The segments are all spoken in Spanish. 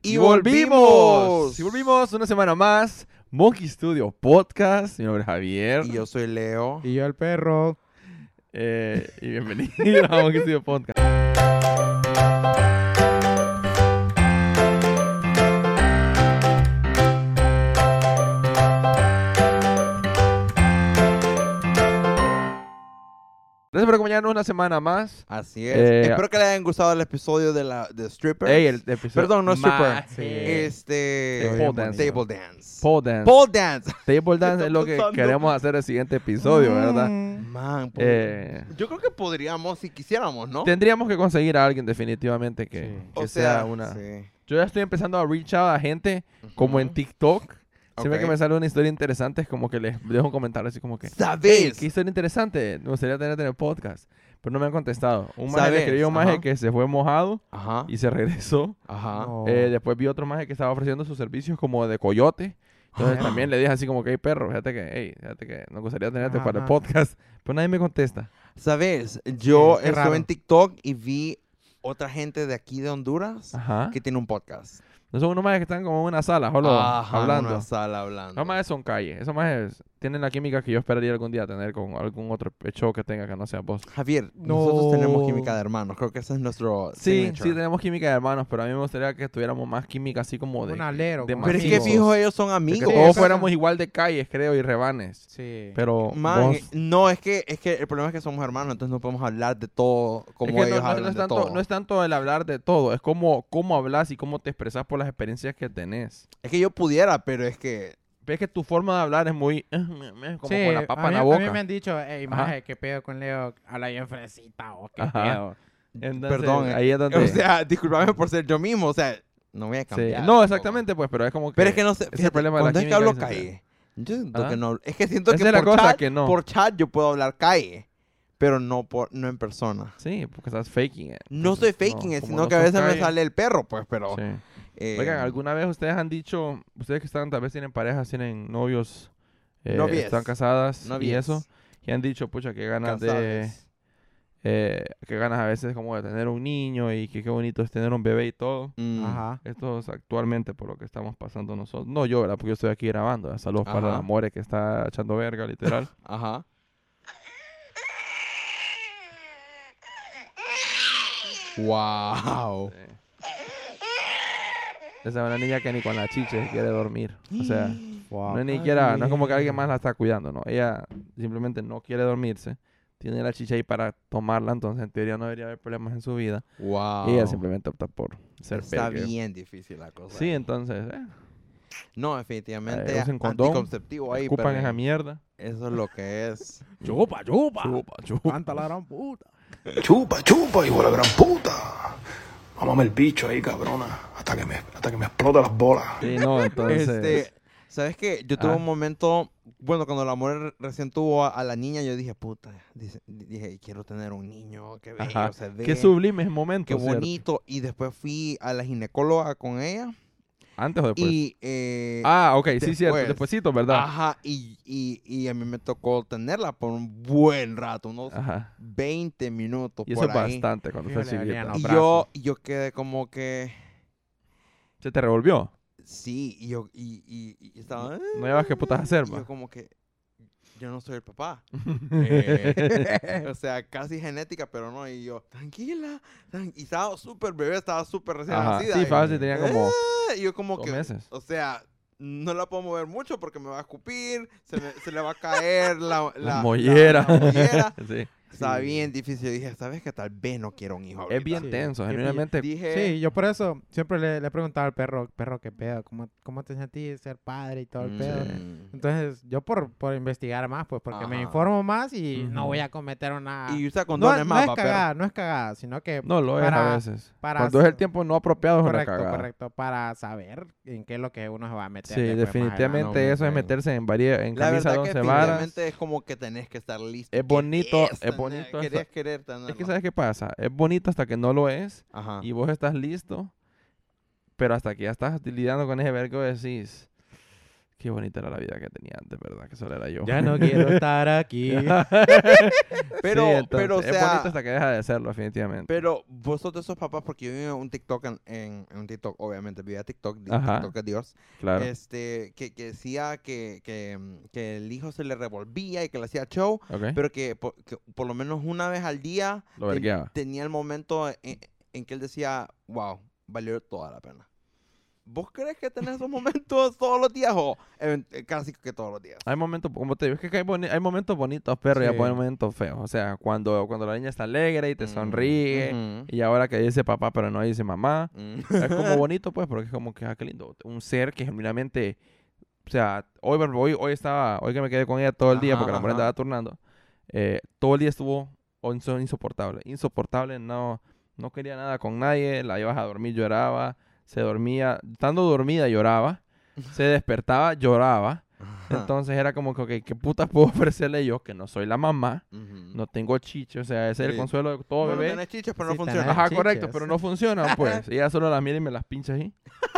Y volvimos. Y volvimos una semana más. Monkey Studio Podcast. Mi nombre es Javier. Y yo soy Leo. Y yo el perro. Y bienvenidos a Monkey Studio Podcast. Gracias por acompañarnos una semana más. Así es. Espero que les hayan gustado el episodio de Strippers. El episodio Perdón, no Stripper. más, Table Dance. Pole dance. Pole Dance. Table dance es lo que queremos hacer el siguiente episodio, ¿verdad? Man, yo creo que podríamos si quisiéramos, ¿no? Tendríamos que conseguir a alguien definitivamente que O sea una... sí. Yo ya estoy empezando a reach out a gente como en TikTok. Siempre que me sale una historia interesante es como que les dejo un comentario así como que... ¿Sabes? ¿Qué historia interesante? Me gustaría tenerte en el podcast. Pero no me han contestado. Un maje ¿Sabes? le escribió un maje Ajá. que se fue mojado Ajá. y se regresó. Ajá. No. Después vi otro maje que estaba ofreciendo sus servicios como de coyote. Entonces Ah. también le dije así como que, hey perro, fíjate que nos gustaría tenerte Ajá, para el ajá. podcast. Pero nadie me contesta. ¿Sabes? Yo qué estuve raro. en TikTok y vi otra gente de aquí de Honduras Ajá. que tiene un podcast. No son unos majes que están como en una sala, solo Ajá, hablando. en una sala hablando. Esos majes son calle. Esos majes tienen la química que yo esperaría algún día tener con algún otro show que tenga que no sea vos. Javier, No. nosotros tenemos química de hermanos. Creo que ese es nuestro Sí, signature. sí tenemos química de hermanos, pero a mí me gustaría que tuviéramos más química así como de... Un alero. de como Pero es así. que amigos. fijo, ellos son de amigos. que Sí, todos exacto. fuéramos igual de calles, creo, y rebanes. Sí. Pero Man, vos... no, es que el problema es que somos hermanos, entonces no podemos hablar de todo como Es que ellos no hablan es de tanto, todo. no es tanto el hablar de todo, es cómo hablas y cómo te expresas por las experiencias que tenés. Es que yo pudiera, pero es que... Ves que tu forma de hablar es muy... como Sí, con la papa a en mí, la a boca. mí me han dicho, hey, Ajá. maje, ¿qué pedo con Leo? Habla bien fresita o qué Ajá. pedo. Entonces, Perdón, ahí es donde... o sea, discúlpame por ser yo mismo, o sea, no voy a sí. cambiar. No, tampoco. exactamente, pues, pero es como que... Pero es que no sé, ese es el fíjate, problema de la cuando es que química hablo que se calle, yo siento Ajá. que no, es que siento Esa que es la por cosa, chat, que no. por chat yo puedo hablar calle, pero no en persona. Sí, porque estás faking it. No Entonces, estoy faking it, como sino no que a sos veces me calle, sale el perro, pues, pero... Sí. eh, Oigan, ¿alguna vez ustedes han dicho, ustedes que están, tal vez tienen parejas, tienen novios, Novies. están casadas y novies, eso, y han dicho, pucha, qué ganas de, casadas. qué ganas a veces como de tener un niño y que qué bonito es tener un bebé y todo? Mm, Ajá. Esto es actualmente por lo que estamos pasando nosotros. No yo, ¿verdad? Porque yo estoy aquí grabando. ¿verdad? Saludos para Ajá. la More que está echando verga, literal. Ajá. Wow. Sí. Esa es una niña que ni con la chiche quiere dormir. O sea, Wow. no es ni siquiera, no es como que alguien más la está cuidando, no. Ella simplemente no quiere dormirse. Tiene la chicha ahí para tomarla, entonces en teoría no debería haber problemas en su vida. Wow. Y ella simplemente opta por ser Está verga. bien difícil la cosa. Sí, entonces, No, definitivamente usen condón, anticonceptivo ahí, ocupan pero esa mierda. eso es lo que es. Chupa, chupa. Chupa, chupa. Canta la gran puta. Chupa, chupa, hijo de la gran puta. Mámame el bicho ahí, cabrona. Hasta que me explote las bolas. Sí, no, entonces... ¿Sabes qué? Yo tuve Ah. un momento, bueno, cuando la mujer recién tuvo a la niña, yo dije, puta, dije, quiero tener un niño, qué bello Ajá. se ve, Qué sublime es el momento, qué ¿cierto? bonito. Y después fui a la ginecóloga con ella. ¿Antes o después? Y, Ok, sí, cierto. después. Despuésito, ¿verdad? ajá, y a mí me tocó tenerla por un buen rato, unos Ajá. 20 minutos Y eso por es ahí. bastante cuando estás Híjole, chiquita. Adriano. Y brazos. yo quedé como que, ¿Se te revolvió? sí, y estaba... No llevas qué putas hacer, y va. yo como que, yo no soy el papá. Eh, O sea, casi genética, pero no. Y yo, tranquila. Y estaba súper bebé, estaba súper recién Ajá. nacida. Sí, y- fácil, tenía como Y yo como 2 que, meses. o sea, no la puedo mover mucho porque me va a escupir, se le va a caer La mollera. la mollera. Sí. Estaba bien difícil. Y dije, ¿sabes qué? Tal vez no quiero un hijo ahorita. Es bien Sí. tenso, Qué genuinamente. Dije, Sí, yo por eso siempre le he preguntado al perro, ¿qué pedo? ¿Cómo te sentís ser padre y todo el pedo? Entonces, yo por investigar más, pues, porque me Ajá. informo más y no Ujú. voy a cometer una... Y usa no, condones no más, es va, pero- cagada, no es cagada, sino que... No lo es a para- veces. para Cuando es el hacer- tiempo no apropiado es una Correcto, cagada. correcto, para saber en qué es lo que uno se va a meter. Sí, después, más definitivamente adelante. eso es meterse en La camisa verdad de que 11 varas. definitivamente es como que tenés que estar listo. Es bonito, Querés es tener- bonito Querés hasta- querer tenerlo. Es que ¿sabes qué pasa? Es bonito hasta que no lo es Ajá. y vos estás listo, pero hasta que ya estás lidiando con ese vergo decís, Qué bonita era la vida que tenía antes, ¿verdad? Que solo era yo. Ya no quiero estar aquí. Pero, Sí, entonces, pero, o es sea, bonito hasta que deja de serlo, definitivamente. pero vos sos de esos papás, porque yo vi un TikTok en un TikTok, obviamente, vi a TikTok, Ajá. TikTok es Dios, Claro. que decía que el hijo se le revolvía y que le hacía show, Ok. pero que por lo menos una vez al día Lo vergueaba. tenía el momento en que él decía, wow, valió toda la pena. ¿Vos crees que tenés esos momentos todos los días o casi que todos los días? Hay momentos, como te digo, es que hay momentos bonitos, perro, y Sí. hay momentos feos. O sea, cuando la niña está alegre y te sonríe, Ujú. y ahora que dice papá, pero no dice mamá, Mm. es como bonito, pues, porque es como que, qué lindo. Un ser que genuinamente, o sea, hoy que me quedé con ella todo el día, Ajá, porque la mujer ajá. andaba turnando, todo el día estuvo insoportable, no quería nada con nadie, la ibas a dormir, lloraba, se dormía, estando dormida lloraba, se despertaba, lloraba. Entonces era como que, ok, ¿qué putas puedo ofrecerle yo? Que no soy la mamá, Ujú. no tengo chiche, o sea, ese es el Sí. consuelo de todo Bueno, bebé. tenés chiches, pero Sí, no funciona. tenés- Ajá, chiches. correcto, pero no funcionan, pues. Ella solo las mira y me las pincha ahí.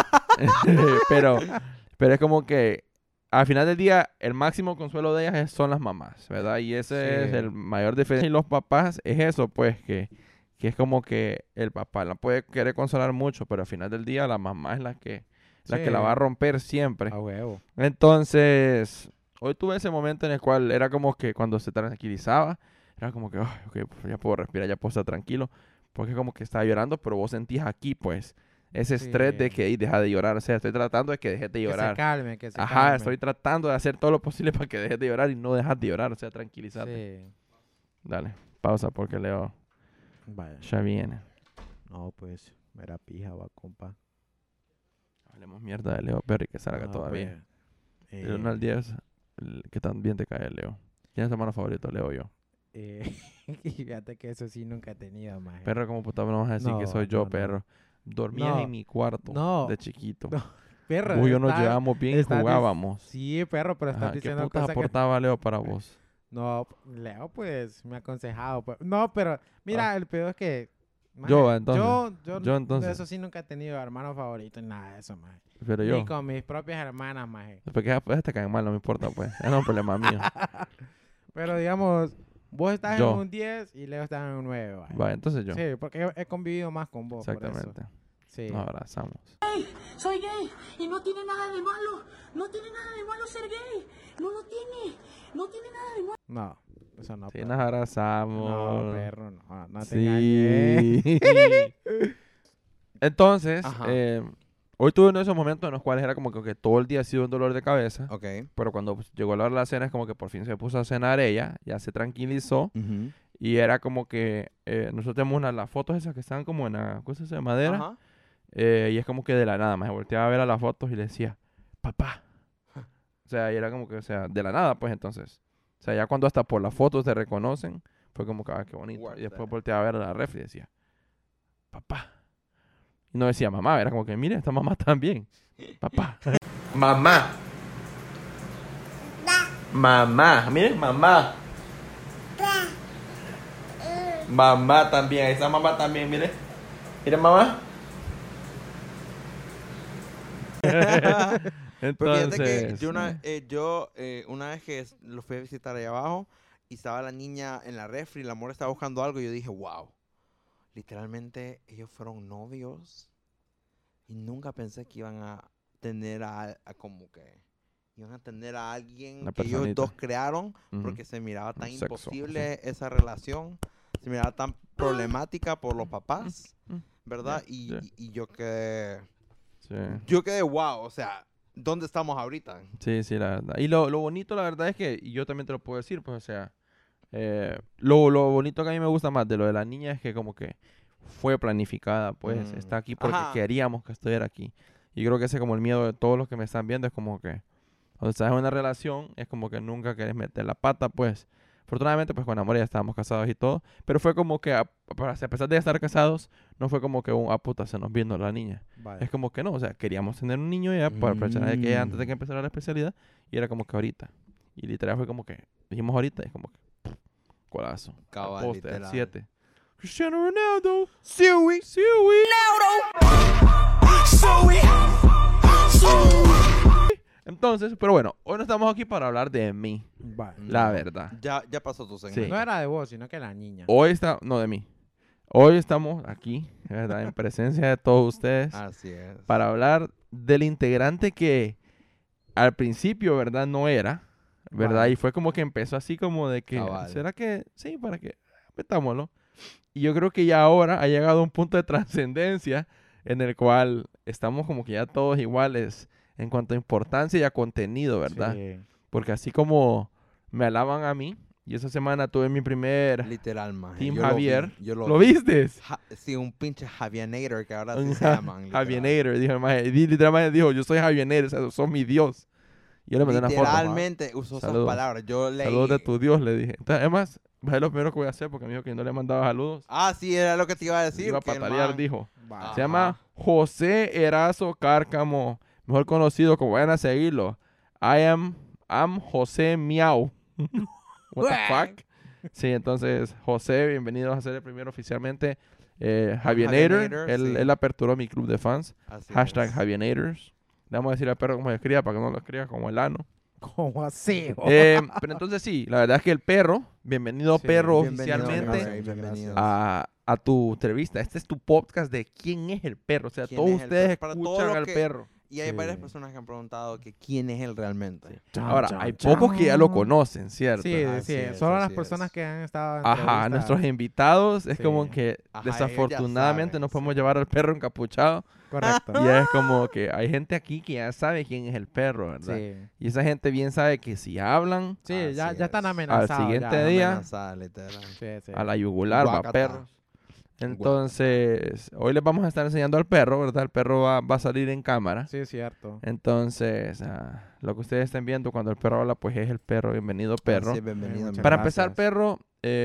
pero es como que al final del día, el máximo consuelo de ellas son las mamás, ¿verdad? Y ese Sí. es el mayor diferencia. Y los papás es eso, pues, que es como que el papá la puede querer consolar mucho, pero al final del día la mamá es la que la va a romper siempre. A huevo. Entonces, hoy tuve ese momento en el cual era como que cuando se tranquilizaba, era como que, "Ay, ok, pues ya puedo respirar, ya puedo estar tranquilo", porque como que estaba llorando, pero vos sentías aquí, pues, ese estrés de Sí. que "Ey, deja de llorar", o sea, estoy tratando de que dejes de Que se llorar. calme, que se Ajá, calme. estoy tratando de hacer todo lo posible para que dejes de llorar y no dejas de llorar, o sea, tranquilízate. Sí. Dale, pausa porque Leo Vaya. ya viene. No, pues, era pija, va, compa. Hablemos mierda de Leo Perry que salga No, todavía. pues, Del 1 al 10, ¿qué tan bien te cae Leo? ¿Quién es tu hermano favorito, Leo o yo? y fíjate que eso sí nunca he tenido, maje. Perro, ¿cómo puta me vas a decir que No, soy yo, no, no. perro? Dormías No, en mi cuarto no, de chiquito. no, perro, Vos y yo nos está- llevábamos bien y estás dic- jugábamos. Sí, perro, pero Ajá, estás ¿qué diciendo putas cosas que... aportaba Leo para vos? No, Leo, pues, me ha aconsejado. Pues. No, pero, mira, el pedo es que... maje, Yo, entonces. Yo, Yo, entonces. eso sí nunca he tenido hermano favorito ni nada de eso, maje. Pero yo. Ni con mis propias hermanas, maje. Porque ya te caen mal, no me importa, pues. Es un problema mío. Pero, digamos, vos estás Yo. en un 10 y Leo está en un 9, maje. Vale, entonces yo. Sí, porque he convivido más con vos, por Exactamente. eso. Sí. Nos abrazamos. Soy gay y no tiene nada de malo. No tiene nada de malo ser gay. No lo tiene. No tiene nada de malo. No, eso no. Sí, perro. nos abrazamos. No, perro, no. No te engañes. Sí. Entonces, Ajá. hoy tuve uno de esos momentos en los cuales era como que todo el día ha sido un dolor de cabeza. Ok. Pero cuando pues, llegó la hora de la cena es como que por fin se puso a cenar ella, ya se tranquilizó. Ujú. Y era como que nosotros tenemos las fotos esas que están como en la cosa esa de madera. Ajá. Y es como que de la nada, me volteaba a ver a las fotos y le decía, papá. O sea, y era como que, o sea, de la nada, pues entonces. O sea, ya cuando hasta por las fotos te reconocen, fue como que, qué bonito. Word Y después that. volteaba a ver a la refri y decía, papá. Y no decía mamá, era como que, mire, esta mamá también. Papá. Mamá. Mamá, miren, mamá. Mamá también, esa mamá también, mire. Mire, mamá. Porque fíjate que Entonces, yo una vez que lo fui a visitar allá abajo y estaba la niña en la refri, la amor estaba buscando algo y yo dije, wow, literalmente ellos fueron novios y nunca pensé que iban a tener como que iban a tener a alguien Una que ellos personita. dos crearon ujú. porque se miraba tan sexo, imposible esa relación, se miraba tan problemática por los papás, Mm. ¿verdad? Ya, Y, ya. y yo quedé, Sí. yo quedé wow, o sea, ¿dónde estamos ahorita? Sí, sí, la verdad. Y lo bonito, la verdad, es que, y yo también te lo puedo decir, pues, o sea, lo bonito que a mí me gusta más de lo de la niña es que como que fue planificada, pues, Mm. está aquí porque Ajá. queríamos que estuviera aquí. Y creo que ese es como el miedo de todos los que me están viendo, es como que cuando estás en una relación, es como que nunca quieres meter la pata, pues. Afortunadamente, pues con amor ya estábamos casados y todo, pero fue como que, a pesar de estar casados, no fue como que puta, se nos vino la niña. Vaya. Es como que no, o sea, queríamos tener un niño ya para aprovechar de que ella antes de que Mm. empezara la especialidad, y era como que ahorita. Y literal fue como que, dijimos ahorita, y es como que, colazo. Cabal, Al poste, al literal. 7. Cristiano Ronaldo. Siwi. Entonces, Entonces, pero bueno, hoy no estamos aquí para hablar de mí, Va. la No, verdad. Ya pasó tu segmento. Sí. No era de vos, sino que la niña. Hoy está, no de mí. Hoy estamos aquí, ¿verdad? En presencia de todos ustedes Así es. para hablar del integrante que al principio, ¿verdad? No era, ¿verdad? Vale. Y fue como que empezó así como de que, Cabal. ¿será que sí? ¿Para qué? Metámoslo. Y yo creo que ya ahora ha llegado a un punto de trascendencia en el cual estamos como que ya todos iguales en cuanto a importancia y a contenido, ¿verdad? Sí. Porque así como me alaban a mí, y esa semana tuve mi primer Literal, maje. Team Yo lo vi, Javier. yo ¿Lo vi. viste? Sí, un pinche Javienator que ahora sí Un se llaman. literal. Javienator, dijo el maje. Y literalmente dijo, yo soy Javienator, o sea, sos mi Dios. Y yo le mandé una foto. Literalmente usó esas Saludos. palabras. Yo leí. Saludos de tu Dios, le dije. Entonces, además, es lo primero que voy a hacer porque me dijo que no le mandaba saludos. Ah, sí, era lo que te iba a decir. Iba a que el patalear, man- dijo. Va. Ajá. Se llama José Erazo Cárcamo, mejor conocido como vayan a seguirlo. I'm José Miau. What the fuck? Sí, entonces, José, bienvenido a ser el primero oficialmente. Javienator, Javienator, él, sí. él aperturó mi club de fans. Así Hashtag es. Javienators. Le vamos a decir al perro cómo se escriba para que no lo escriba como el ano. ¿Cómo así? Pero entonces sí, la verdad es que el perro, bienvenido Sí, perro Bienvenido, oficialmente Rey, bienvenido. a tu entrevista. Este es tu podcast de quién es el perro. O sea, ¿Quién todos es el ustedes perro? Para todo escuchan lo al que- perro. Y hay Sí. varias personas que han preguntado que quién es él realmente. Ahora, hay pocos que ya lo conocen, ¿cierto? Sí, Así sí. es, Solo las así personas es. que han estado en Ajá, entrevistas. nuestros invitados es Sí. como que Ajá, ellos ya desafortunadamente saben, no podemos sí. llevar al perro encapuchado. Correcto. Y es como que hay gente aquí que ya sabe quién es el perro, ¿verdad? Sí. Y esa gente bien sabe que si hablan Sí, Así ya están es. amenazados. Al siguiente ya. día. Amenazada, literal. Sí, sí. a la yugular, va Guácata. perros. Entonces, hoy les vamos a estar enseñando al perro, ¿verdad? El perro va a salir en cámara. Sí, es cierto. Entonces, lo que ustedes estén viendo cuando el perro habla, pues es el perro. Bienvenido, perro. Así es, bienvenido. Muchas Para gracias. empezar, perro,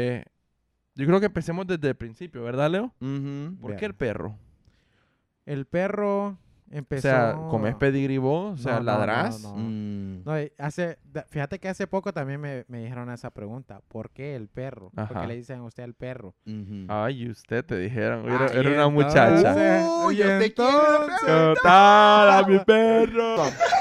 yo creo que empecemos desde el principio, ¿verdad, Leo? Ujú. ¿Por Bien. qué el perro? El perro empezó... O sea, ¿comes pedigrí vos? O sea, No, no, ¿ladrás? no. Mm. No, fíjate que hace poco también me dijeron esa pregunta. ¿Por qué el perro? ¿Por Ajá. qué le dicen a usted el perro? Ujú. Ay, usted te dijeron. Era, Ay, era una entonces- muchacha. Uy, yo y sé quién es el entonces- ¿Qué tal a mi perro?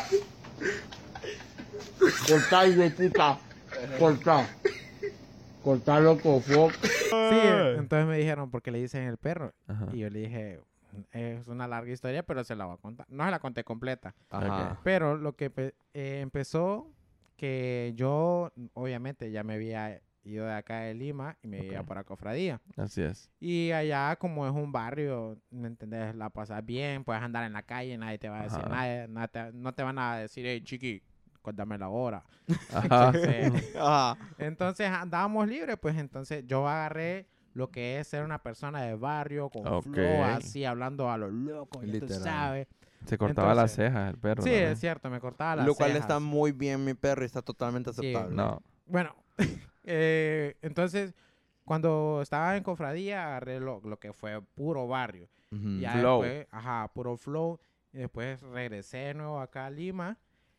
Cortá, hijo de puta. Cortá. Cortá, loco, fuck. Sí, entonces me dijeron, ¿por qué le dicen el perro? Ajá. Y yo le dije, es una larga historia, pero se la voy a contar. No se la conté completa. Ajá. Pero lo que empezó, que yo, obviamente, ya me había ido de acá de Lima y me iba Ok. para Cofradía. Así es. Y allá, como es un barrio, ¿me entendés? La pasas bien, puedes andar en la calle, nadie te va a decir Ajá. nada, no te van a decir, hey, chiqui, cuéntame la hora. Ajá. Entonces, Ajá. entonces andábamos libres, pues entonces yo agarré lo que es ser una persona de barrio, con Ok. flow, así, hablando a lo loco, ya tú Literal. sabes. Se cortaba las Entonces- cejas el perro. Sí, ¿no? es cierto, me cortaba las Lo cual cejas. está muy bien, mi perro, y está totalmente Sí. aceptable. No. Bueno, entonces, cuando estaba en Cofradía, agarré lo que fue puro barrio. Ujú. Ya Flow. después, puro flow. Y después regresé de nuevo acá a Lima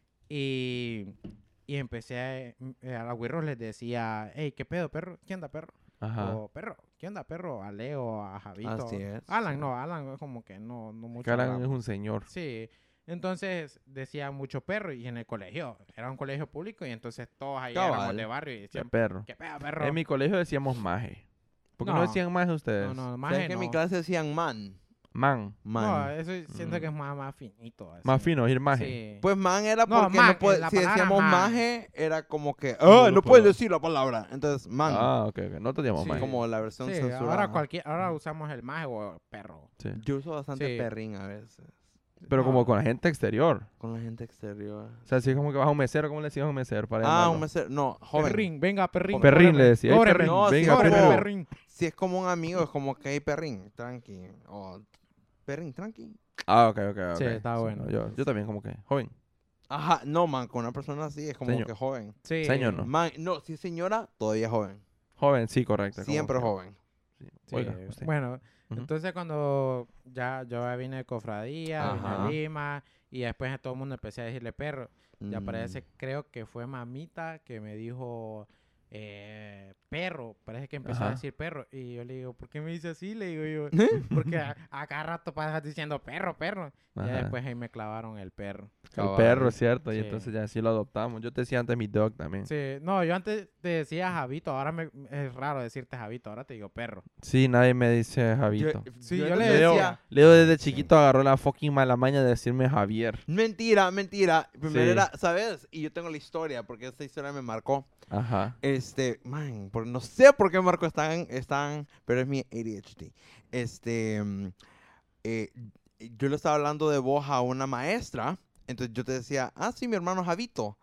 y empecé a los güirros les decía, hey, ¿qué pedo, perro? ¿Qué onda, perro? Ajá. O, perro, ¿qué onda, perro? A Leo, a Javito. Así es. Alan, no, Alan es como que no mucho. Calan es hablamos. un señor. Sí. Entonces decía mucho perro y en el colegio, era un colegio público y entonces todos ahí Cabal. éramos de barrio y De decían, perro. ¿qué pedo, perro? En mi colegio decíamos maje. ¿Por qué no, No. decían maje ustedes? No, no, ¿Sabes maje que en no. mi clase decían man? Man. Man. No, eso siento Mm. que es más finito. así. Más fino, ir maje. Sí. Pues man era No, porque man, no puede, la si palabra decíamos man. maje, era como que, No ah, lo no puedes puedo. decir la palabra. Entonces, man. Ah, ok, ok. No te llamamos Sí. maje. Como la versión Sí, censurada. ahora usamos el maje o perro. Sí. Yo uso bastante Sí. perrín a veces. Pero como No. con la gente exterior. Con la gente exterior. O sea, así como que vas a un mesero, ¿cómo le decías a un mesero? Para Ah, llamarlo? un mesero. No, joven. Perrín, venga, perrín. Perrín cóbreme, le decía. "Ey, cóbreme". perrín, No, sí, venga, cóbreme, perro. perrín. Si es como un amigo, es como que, hey, perrín, tranqui. O, perrín, tranqui. Ah, ok, ok, ok. Sí, está bueno. Yo también como que, joven. Ajá, no, man, con una persona así es como Señor. que joven. Sí. Señor, ¿no? Man, no, si es señora, todavía joven. Joven, sí, correcto. como Siempre que- joven. sí. Sí. Oiga, usted. Bueno, Ujú. entonces cuando ya yo vine de Cofradía, vine Ajá. a Lima y después a todo el mundo empecé a decirle perro. Ya Mm. parece, creo que fue mamita que me dijo, perro. Parece que empezó a Ajá. decir perro. Y yo le digo, ¿por qué me dice así? Le digo yo, porque a cada rato pasas diciendo perro, perro. Y ya Ajá. después ahí me clavaron el perro. El Cabal. perro, ¿cierto? Y Sí. entonces ya así lo adoptamos. Yo te decía antes mi dog también. Sí, no, yo antes te decía Javito, ahora es raro decirte Javito, ahora te digo perro. Sí, nadie me dice Javito. Sí, yo yo le le Leo, decía... Leo desde chiquito agarró la fucking mala maña de decirme Javier. Mentira, mentira. Primero Sí. era, ¿sabes? Y yo tengo la historia, porque esta historia me marcó. Ajá. Man, no sé por qué Marco están, pero es mi ADHD. Yo le estaba hablando de vos a una maestra, entonces yo te decía, sí, mi hermano Javito.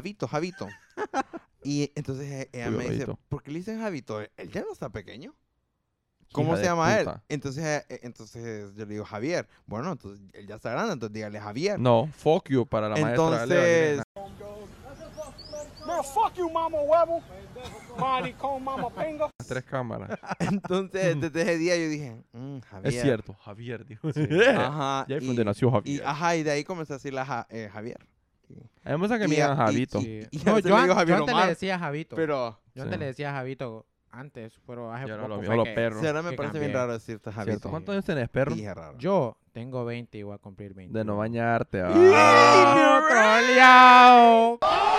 Y entonces ella Uy, me dice, Javito. ¿por qué le dicen Javito? ¿Él ya no está pequeño? ¿Cómo Hija se de llama él? puta. Entonces yo le digo Javier. Bueno, entonces él ya está grande, entonces dígale Javier. No, fuck you para la maestra. de Leo, Entonces, Man, fuck you, mama huevo. Maricón, mama pinga. las 3 cámaras. entonces desde ese día yo dije, Javier. Es cierto, Javier dijo. Ajá. Ya ahí fue donde nació Javier. Y de ahí comencé a decirle a Javier. A mí me gusta que me Y- digan y- Javito. Sí. Y No, a veces le digo Javier yo antes Omar, le decía Javito. Pero Yo antes Sí. le decía Javito antes, pero hace Y ahora poco lo fue vio que- perro. sí, ahora me que parece bien cambié. raro decirte ¿Cierto? Javito. ¿Cuántos años tenés, perro? Dije raro. Yo tengo 20 y voy a cumplir 20. De no bañarte. ¡Troleado!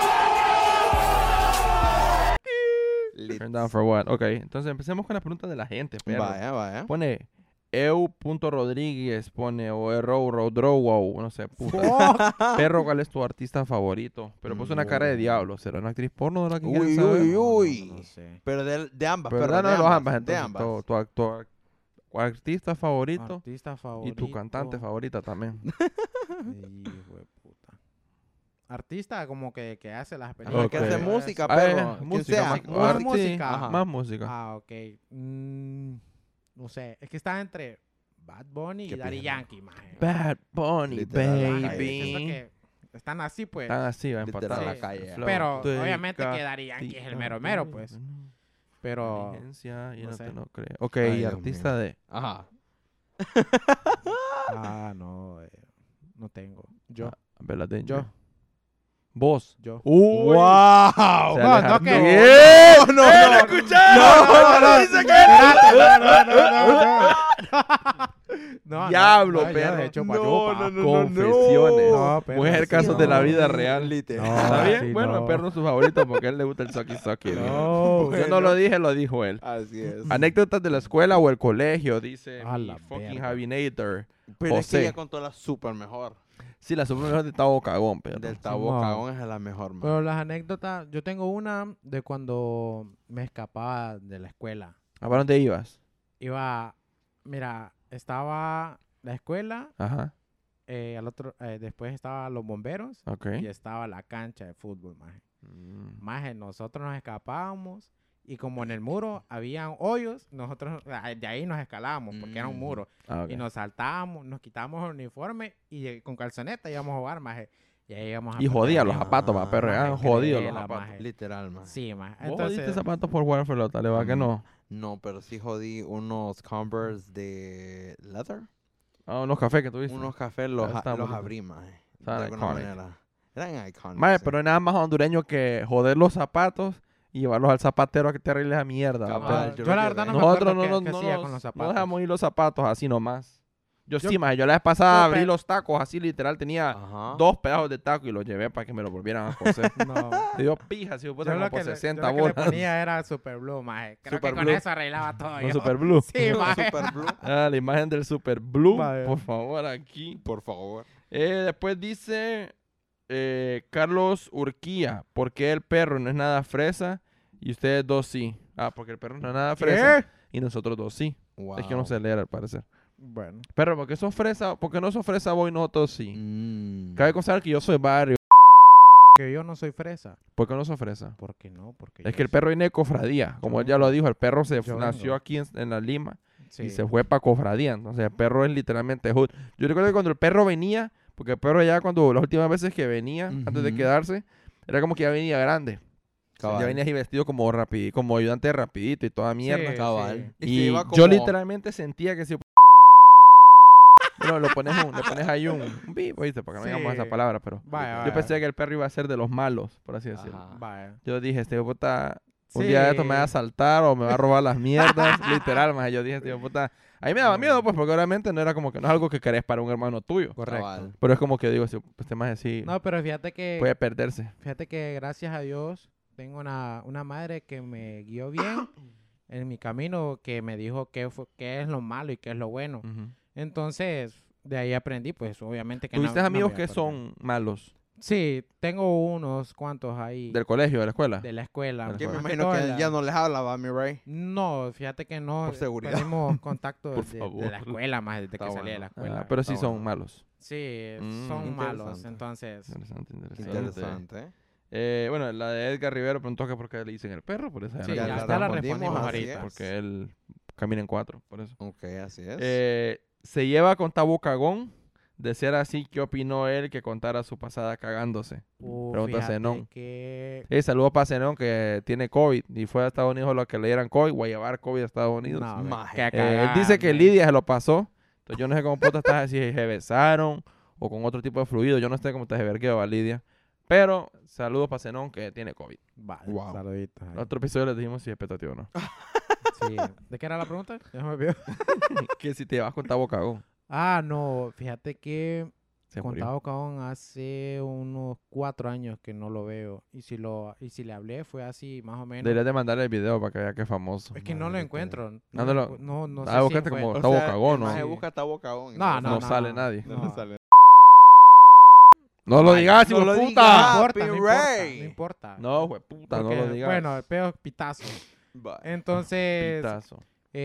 Lit. Turn down for what? Ok, entonces empecemos con las preguntas de la gente, perro. Vaya. Pone eu.rodríguez, pone o Rodrow, no sé, puta. Perro, ¿cuál es tu artista favorito? Pero puso una cara de diablo. ¿Será una actriz porno de la que Uy, quieres saber? uy, uy. No sé. Pero de ambas, Pero pero no, de los ambas, de entonces. ambas. Tu artista favorito Artista favorito. y tu cantante favorita también. Hijo de puta. Artista como que hace las películas. Ajá, que hace música, Ah, perro. Quien música, sea. más, Más sí, música. ajá, más música. Ah, ok. No sé. Es que está entre Bad Bunny y Qué Daddy pijama. Yankee, maje. Bad Bunny, Literal, la Siento baby. que están así, pues. Están así, va Literal, empatados. la calle. Flow, Pero tuica, obviamente que Daddy Yankee es el mero mero, pues. Pero Inteligencia, yo no no sé. te lo creo. Ok, Ay, y Dios artista mío. de... Ajá. no, no tengo. Yo, Bella Danger. Yo. Vos. yo. ¡Uy! ¡Wow! Se No, alejaron. no, que- ¡Eh! No, no, ¡Eh, no. lo escucharon! No, ¡Dice que No, Diablo, no, yo perro. de hecho, No, pachupa. no, Confesiones. No, pero Mujer sí, casos de la no. vida real. Literal. No. ¿Está bien? sí, Bueno, no. el perro es su favorito porque a él le gusta el sucky sucky. No, Yo no lo dije, lo dijo él. Así es. Anécdotas de la escuela o el colegio, dice A mi la fucking verga. Javinator. Pero es que José. ella contó la súper mejor. Sí, la super mejor de Tabo Cagón, pero. Del No. Tabo Cagón es la mejor, man. Pero las anécdotas, yo tengo una de cuando me escapaba de la escuela. ¿A para dónde ibas? Estaba la escuela, Ajá, después estaban los bomberos ok. y estaba la cancha de fútbol, maje. Mm. Maje, nosotros nos escapábamos y como en el muro habían hoyos, nosotros de ahí nos escalábamos porque era un muro. Ah, ok. Y nos saltábamos, nos quitábamos el uniforme y con calzoneta íbamos a jugar, maje. Y ahí íbamos a Y jodía perder, los maje. zapatos, va, perro. Maje, Han jodido los créela, zapatos. maje. Literal, man. Sí, maje. ¿Vos jodiste Entonces, zapatos por jugar pelota? ¿Le va que no? No, pero sí jodí unos Converse de leather. Ah, unos cafés que tuviste. Unos cafés los, Ah, estaban los bonitos. abrí, man. De Estaban alguna iconic. manera. Eran iconic. Maje, sí. pero nada más hondureño que joder los zapatos y llevarlos al zapatero a que te arregles a mierda. Cabal, va, ah, perro. yo yo creo la que verdad de- no me Nosotros acuerdo no qué hacía con los no zapatos. dejamos ir los zapatos así nomás. Yo Yo- sí, maje. Yo la vez pasada No, abrí pero- los tacos así literal. Tenía Ajá. 2 pedazos de taco y los llevé para que me lo volvieran a coser. No. Te dio pija, si puta Yo como lo por que, 60 yo lo que le bolas. ponía era Super Blue, maje. Creo Super que con Blue. eso arreglaba todo. No, yo. Super Blue. Sí, maje. Super Blue. Ah, la imagen del Super Blue, Vaya. por favor, aquí. Por favor. Después dice Carlos Urquía, ¿por qué el perro no es nada fresa y ustedes dos sí? Ah, porque el perro no es nada fresa ¿Qué? y nosotros dos sí. Wow. Es que no sé leer al parecer. Bueno. Perro, ¿por qué sos fresa? ¿Por qué no sos fresa vos y nosotros sí? Mm. Cabe considerar que yo soy barrio. Que yo no soy fresa. ¿Por qué no sos fresa? ¿Por qué no? Porque Es yo que el soy- perro viene de cofradía. Como Yo él ya lo dijo, el perro yo nació vengo. aquí en la Lima. Sí. Y se fue para cofradía. Entonces el perro es literalmente hood. Yo recuerdo que cuando el perro venía, porque el perro ya cuando las últimas veces que venía, antes de Ujú. quedarse, era como que ya venía grande. Cabal. Ya venía así vestido como como ayudante de rapidito y toda mierda. Sí, Cabal. sí. se Y iba yo como- literalmente sentía que si... Bueno, le pones ahí un beep, ¿oíste? Para que no digamos Sí. esa palabra, pero... Vaya, Yo vaya. pensé que el perro iba a ser de los malos, por así decirlo. Ajá. Vaya. Yo dije, este puta Un día de esto Sí. me va a asaltar o me va a robar las mierdas. Literal, más. Yo dije, tío, puta. Ahí me daba miedo, pues, porque obviamente no era como que no es algo que querés para un hermano tuyo. Correcto. Cabal. Pero es como que digo, si este más así No, pero puede perderse. fíjate que gracias a Dios tengo una madre que me guió bien en mi camino, que me dijo qué es lo malo y qué es lo bueno. Ujú. Entonces, de ahí aprendí, pues, obviamente que ¿Tuviste no amigos me voy a que perder. son malos? Sí, tengo unos cuantos ahí ¿Del colegio, de la escuela? de la escuela. De la Que me más imagino todo que la- ya no les hablaba, mi Ray. No, fíjate que no. Por seguridad. Tenemos contacto Por de favor. la escuela, más desde que Está salí de la bueno. escuela. Pero sí Está son bueno. malos. Sí, Mm. son malos. Interesante. Entonces, Interesante, Interesante. Bueno, la de Edgar Rivero preguntó que por qué le dicen el perro, por eso sí, ya ya, la ya la respondimos, respondimos así ahorita. es. porque él camina en 4, por eso. Ok, así es. Se lleva con Tabo Cagón. De ser así, ¿qué opinó él que contara su pasada cagándose? Pregunta Fíjate Zenón. que... Saludos para Zenón que tiene COVID y fue a Estados Unidos lo que le dieran COVID o a llevar COVID a Estados Unidos. No, Maje. qué Él dice que cagada, Lidia se lo pasó. Entonces yo no sé cómo puta estás, si se besaron o con otro tipo de fluido. Yo no sé cómo te vergueo a Lidia. Pero saludos para Zenón que tiene COVID. Vale, Wow. saluditos. ahí. En otro episodio les dijimos si es petativo o no. Sí. ¿De qué era la pregunta? Ya me olvidó. Que si te vas con Tabo Cagón. Ah, no, fíjate que Se con murió. Tavo Cabón hace unos 4 años que no lo veo. Y si le hablé fue así, más o menos. Deberías de mandarle el video para que vea que es famoso. Es que no lo Madre encuentro. Mándalo. No sé Ah, si búscate fue. como- O Tabo sea, Cagón, el ¿no? maje Sí. busca Tabo Cagón. No sale nadie. No, sale. No lo digas, no hijo lo de No puta. digas. importa, Happy no importa, Ray. no importa. No, güey, puta, no Porque, lo digas. Bueno, el peor pitazo. Va. Entonces, Pitazo.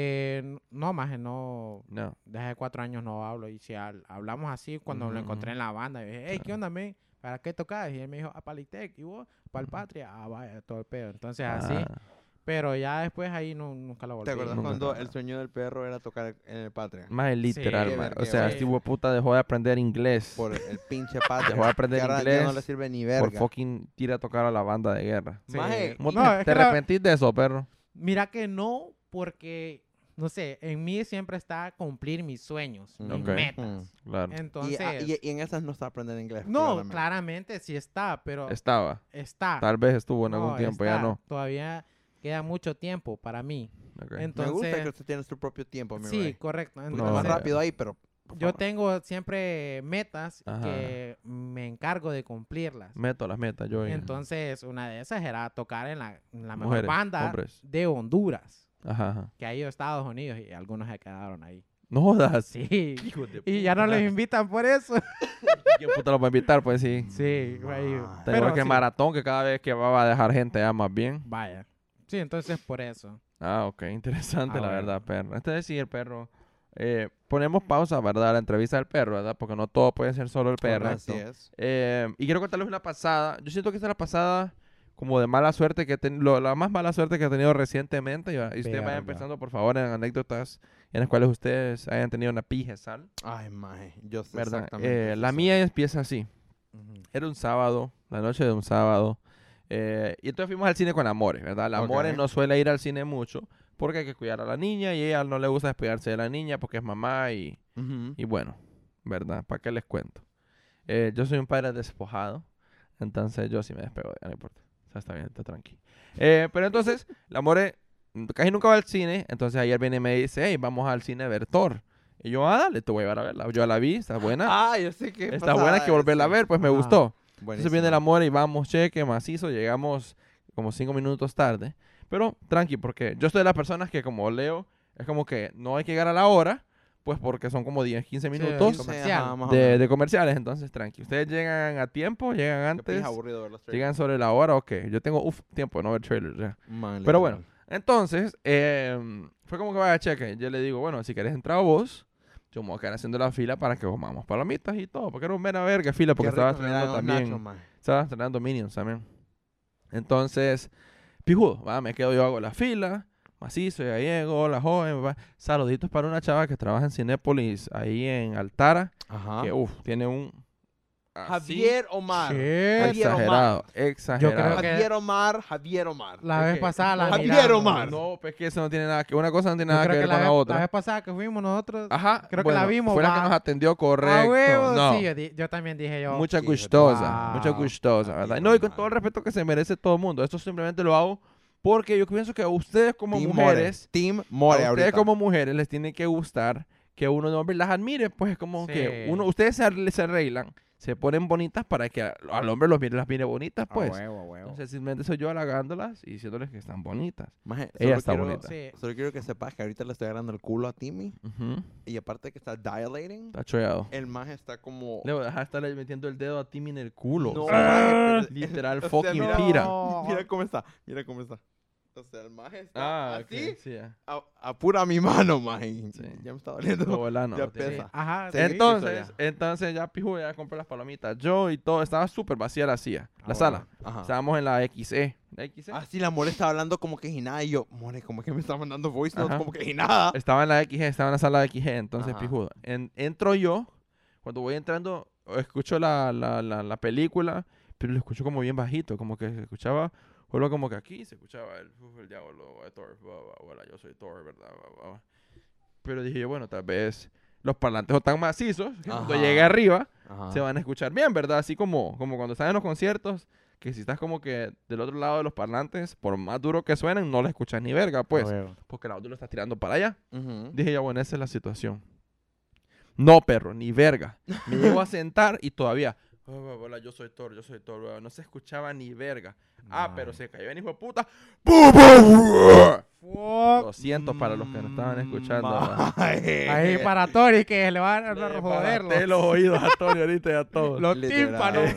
no, más no, No. desde hace 4 años no hablo. Y si hablamos así, cuando lo Ujú, encontré ujú. en la banda, dije, hey, ¿qué onda, men? ¿Para qué tocas? Y él me dijo, a Palitec, y vos, para el Patria. Ah, vaya, todo el pedo. Entonces, así. Ah, Pero ya después ahí nunca lo volví. ¿Te acuerdas Nunca cuando nada. el sueño del perro era tocar en el Patria? Más literal, Sí, man. O vergueo, sea, sí. este hijo de puta dejó de aprender inglés. Por el pinche Patria. Dejó de aprender que ahora inglés ya no le sirve ni por verga. fucking ir a tocar a la banda de guerra. Sí. Maje, ¿Cómo No, te es que la- arrepentís de eso, perro? Mira que no, porque, no sé, en mí siempre está cumplir mis sueños, mis Ok. metas. Claro. Entonces, y en esas no está aprendiendo inglés. no, claramente sí está, pero Estaba. está. Tal vez estuvo en No, algún tiempo, ya está. no. Todavía queda mucho tiempo para mí. Ok. Me Entonces, gusta que usted tiene su propio tiempo, mi sí, Ray. correcto. Un No, poquito más Entonces, rápido ahí, pero... por yo favor. tengo siempre metas Ajá. que me encargo de cumplirlas. Meto las metas, yo. Entonces, una de esas era tocar en la mejor Mujeres, banda hombres. de Honduras, Ajá, ajá. que ha ido a Estados Unidos y algunos se quedaron ahí. No jodas. Sí. Hijo de Y ya no puta. les invitan por eso. ¿Quién puta lo va a invitar? Pues sí. Sí, ahí. Ah. Está igual que el sí, maratón, que cada vez que va a dejar gente ya más bien. vaya. Sí, entonces por eso. Ah, ok. Interesante, Ah, la bueno. verdad, perro. Entonces sí, el perro... ponemos pausa, ¿verdad? A la entrevista del perro, ¿verdad? Porque no todo puede ser solo el perro. Así es. Y quiero contarles una pasada. Yo siento que esta es la pasada como de mala suerte que la más mala suerte que he tenido recientemente. Y ustedes vayan Verga. pensando, por favor, en anécdotas en las cuales ustedes hayan tenido una pija de sal, Ay, maje. Yo sé ¿verdad? exactamente. La eso. mía empieza así. Era un sábado, la noche de un sábado. Y entonces fuimos al cine con Amores, ¿verdad? La Amores Ok. no suele ir al cine mucho porque hay que cuidar a la niña y a ella no le gusta despegarse de la niña porque es mamá Ujú. y bueno, ¿verdad? ¿Para qué les cuento? Yo soy un padre despojado, entonces yo sí me despego de ella, no importa. O sea, está bien, está tranquilo. Pero entonces, la More casi nunca va al cine, entonces ayer viene y me dice, hey, vamos al cine a ver Thor. Y yo, dale, te voy a llevar a verla. Yo la vi, está buena. Ah, yo sé que Está buena, hay que volverla a ver, pues me Ajá. gustó. Entonces Buenísimo. viene el amor y vamos, cheque, macizo, llegamos como 5 minutos tarde. Pero tranqui, porque yo soy de las personas que como leo, es como que no hay que llegar a la hora, pues porque son como 10, 15 minutos Sí, Comercial. ajá, más o de, menos. de comerciales, entonces tranqui. Ustedes llegan a tiempo, llegan Qué pija antes, aburrido ver los trailers. llegan sobre la hora, ok. Yo tengo tiempo de no ver trailers ya. Man, Pero literal. bueno, entonces, fue como que vaya, cheque. Yo le digo, bueno, si querés entrar vos, yo me voy a quedar haciendo la fila para que comamos palomitas y todo. Porque era un mera verga fila, porque Qué estaba rico me dan estrenando los también. nachos, maje. Estaba estrenando Minions también. Entonces, pijudo, va, me quedo yo, hago la fila, macizo, ya llego, la joven, va. Saluditos para una chava que trabaja en Cinépolis, ahí en Altara, Ajá. que, tiene un... así, Javier Omar. ¿Qué? Javier exagerado, Omar. exagerado. creo que- Javier Omar. La Es vez que- pasada la Javier miramos. Omar. No, pues que eso no tiene nada que... Una cosa no tiene Yo nada que creo ver que con la la otra. vez pasada que fuimos nosotros. Ajá, creo que la vimos, Fue la va. que nos atendió, A correcto. huevo, no. sí, yo también dije yo. Mucha Sí, gustosa, wow. mucha gustosa, ¿verdad? Ay, No, y con madre. todo el respeto que se merece todo el mundo. Esto simplemente lo hago Porque yo pienso que a ustedes como Team mujeres, Team a More ustedes ahorita. como mujeres les tiene que gustar que uno de hombres las admire, pues es como que Sí. ustedes se arreglan, se ponen bonitas para que al hombre las mire bonitas, A pues. huevo, a huevo. Entonces simplemente soy yo halagándolas y diciéndoles que están bonitas. Maje, Ella solo está quiero- bonita. Sí. Solo quiero que sepas que ahorita le estoy agarrando el culo a Timmy. Ujú. Y aparte que está dilating, Está chollado. el maje está como... Le voy a dejar estarle metiendo el dedo a Timmy en el culo. No, O sea, maje, pero- literal o sea, fucking mira- pira. Mira cómo está, mira cómo está. O sea, el maje está Ah, ok, así, sí, ya. apura mi mano, maje. Sí. Ya me está doliendo. Todo el ano, Ya lo tiene. pesa. Ajá. Sí, sí. Entonces ya Piju ya compré las palomitas. Yo y todo, estaba súper vacía la silla, la Ah, sala. Ajá. Estábamos en la XE. ¿La XE? Así la More estaba hablando como que y nada. Y yo, More, como que me está mandando voice notes Ajá. como que y nada. Estaba en la XG, estaba en la sala de XG, entonces Ajá. pijudo. Entro yo, cuando voy entrando, escucho la película, pero lo escucho como bien bajito, como que se escuchaba, solo como que aquí se escuchaba el diablo de Thor, bueno, yo soy Thor, ¿verdad? Pero dije yo, bueno, tal vez los parlantes son tan macizos que cuando Ajá. llegue arriba Ajá. se van a escuchar bien, ¿verdad? Así como cuando están en los conciertos, que si estás como que del otro lado de los parlantes, por más duro que suenen, no le escuchas ni verga, pues, A huevo. porque el audio lo estás tirando para allá. Ujú. Dije yo, bueno, esa es la situación. No, perro, ni verga. Me llego a sentar y todavía, hola, yo soy Thor, no se escuchaba ni verga. Ah, pero se cayó en hijo de puta. Lo siento para los que no estaban escuchando. Maje. Ahí para Tori que le van a Le joderlo. baraté los oídos a Tony ahorita y a todos. Los Literal.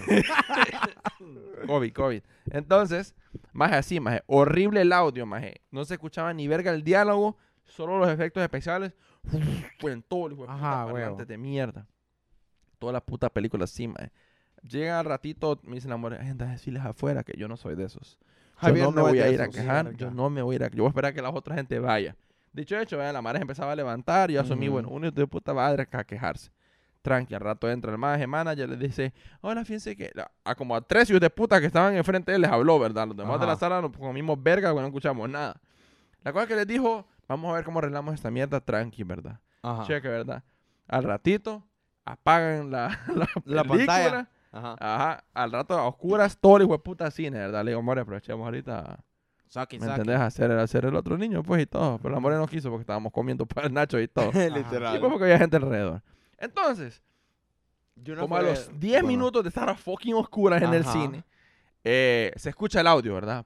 tímpanos. COVID. Entonces, más así, más horrible el audio, más no se escuchaba ni verga el diálogo, solo los efectos especiales. En todo el hijo de puta Ajá, parlantes huevo. de mierda. Toda la puta película así, maje. Llega al ratito, me dicen, amor, anda a decirles afuera que yo no soy de esos. Yo Javier no me no es voy a de ir a esos. quejar, Verga. yo no me voy a ir a... Yo voy a esperar a que la otra gente vaya. Dicho hecho, la madre empezaba a levantar y yo asumí, Ujú. bueno, uno de puta va a quejarse. Tranqui, al rato entra el maje, manager, le dice, hola, fíjense que... A como a 3 hijos de puta que estaban enfrente de él les habló, ¿verdad? Los demás de la Ajá. sala nos comimos verga, porque no escuchamos nada. La cosa que les dijo, vamos a ver cómo arreglamos esta mierda tranqui, ¿verdad? Ajá. Cheque, ¿verdad? Al ratito, apagan La película. pantalla. Ajá. Ajá, al rato a oscuras, todo el hijo de puta cine, ¿verdad? Le digo, amor, aprovechemos ahorita, Saki, ¿me saki. entendés? Hacer el otro niño, pues, y todo. Pero la amor no quiso porque estábamos comiendo para el Nacho y todo. Y Literal. pues porque había gente alrededor. Entonces, Yo no como a fue- los 10 bueno, minutos de estar a fucking oscuras en el Ajá. cine, se escucha el audio, ¿verdad?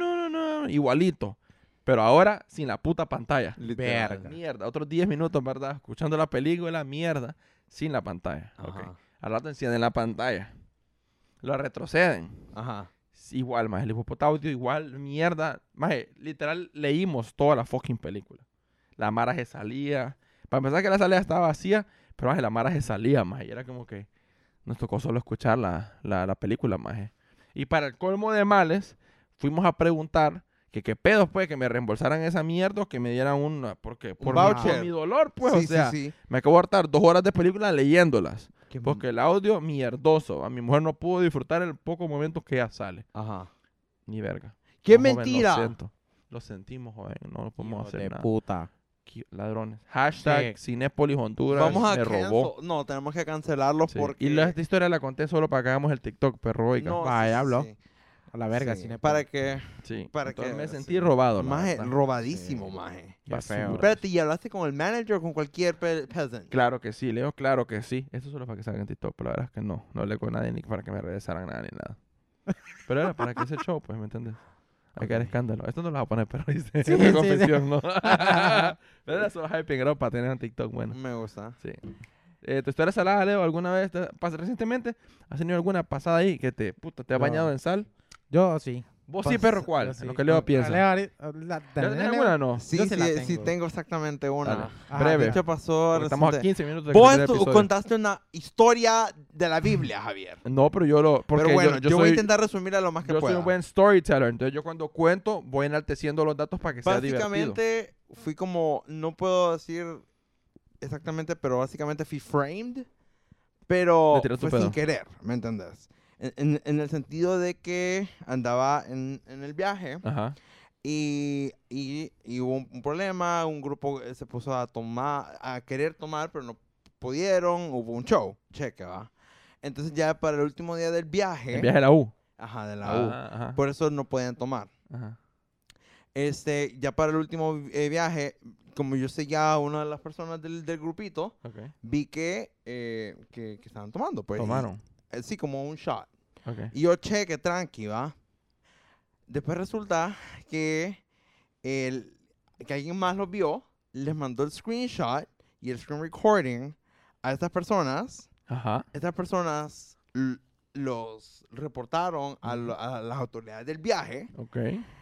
Igualito. Pero ahora sin la puta pantalla. Literal. Verga. Mierda, otros 10 minutos, ¿verdad? Escuchando la película, mierda, sin la pantalla. Ajá. Ok. Al rato encienden la pantalla. Lo retroceden. Ajá. Igual, más el hijo de puta audio, igual, mierda. Más literal, leímos toda la fucking película. La Mara se salía. Para empezar que la salida estaba vacía, pero más la Mara se salía, más. Y era como que nos tocó solo escuchar la película, más. Y para el colmo de males, fuimos a preguntar que qué pedo, pues, que me reembolsaran esa mierda o que me dieran porque por voucher. mi dolor, pues, sí, o sea, sí, sí. me acabo de hartar 2 horas de película leyéndolas. Qué Porque el audio mierdoso. A mi mujer no pudo disfrutar el poco momento que ella sale. Ajá. Ni verga. ¡Qué No, joven, mentira! Lo siento. Lo sentimos, joven. No lo podemos Hijo hacer de nada. puta. Ladrones. Hashtag Sí. Cinépolis Honduras Vamos a me robó. No, tenemos que cancelarlo Sí. porque... Y esta historia la conté solo para que hagamos el TikTok, perro. Oiga. No, Vaya, sí, habló. sí. A la verga, Sí, cine. para que... Sí. para Entonces que- me sentí sí. robado. la Maje, verdad. robadísimo, Sí. maje. Qué Basura. feo. Espérate, ¿y hablaste con el manager o con cualquier peasant? Claro que sí, Leo, claro que sí. Esto solo para que salga en TikTok, pero la verdad es que no. No hablé con nadie ni para que me regresaran nada ni nada. Pero era para que ese show, pues, ¿me entiendes? Hay que dar Ok. escándalo. Esto no lo vas a poner, pero dice. Sí, una sí, confesión, ¿no? Pero era solo hyping, era para tener un TikTok bueno. Me gusta. Sí. ¿Tu historia salada, Leo, alguna vez, recientemente, has tenido alguna pasada ahí que te has No. bañado en sal? Yo sí. ¿Vos Pues, sí, perro, cuál? Yo sí. Lo que Leo piensa. Leo, ¿Ya tenés alguna o no? Sí, Yo sí sí, la sí tengo. tengo exactamente una. Dale. Ajá, Breve. De hecho, pasó Porque estamos a reciente- 15 minutos de que Vos termine el episodio. contaste una historia de la Biblia, Javier. No, pero yo lo... Porque Pero bueno, yo voy a soy, intentar resumirla lo más que yo soy pueda. un buen storyteller. Entonces yo cuando cuento voy enalteciendo los datos para que sea divertido. Básicamente, fui como, no puedo decir exactamente, pero básicamente fui framed, pero Le tiró tu fue pedo. sin querer, ¿me entendés? En el sentido de que andaba en el viaje Ajá. y hubo un problema, un grupo se puso a querer tomar, pero no pudieron, hubo un show, cheque, ¿va? Entonces ya para el último día del viaje, El viaje a la U. ajá, de la U, Ajá. por eso no podían tomar. Ajá. Ya para el último viaje, como yo seguía a una de las personas del grupito, Ok. vi que estaban tomando. Pues, Tomaron. Sí, como un shot. Ok. Y yo cheque, tranqui, ¿va? Después resulta que, que alguien más lo vio, les mandó el screenshot y el screen recording a estas personas. Ajá. Estas personas los reportaron a las autoridades del viaje. Ok.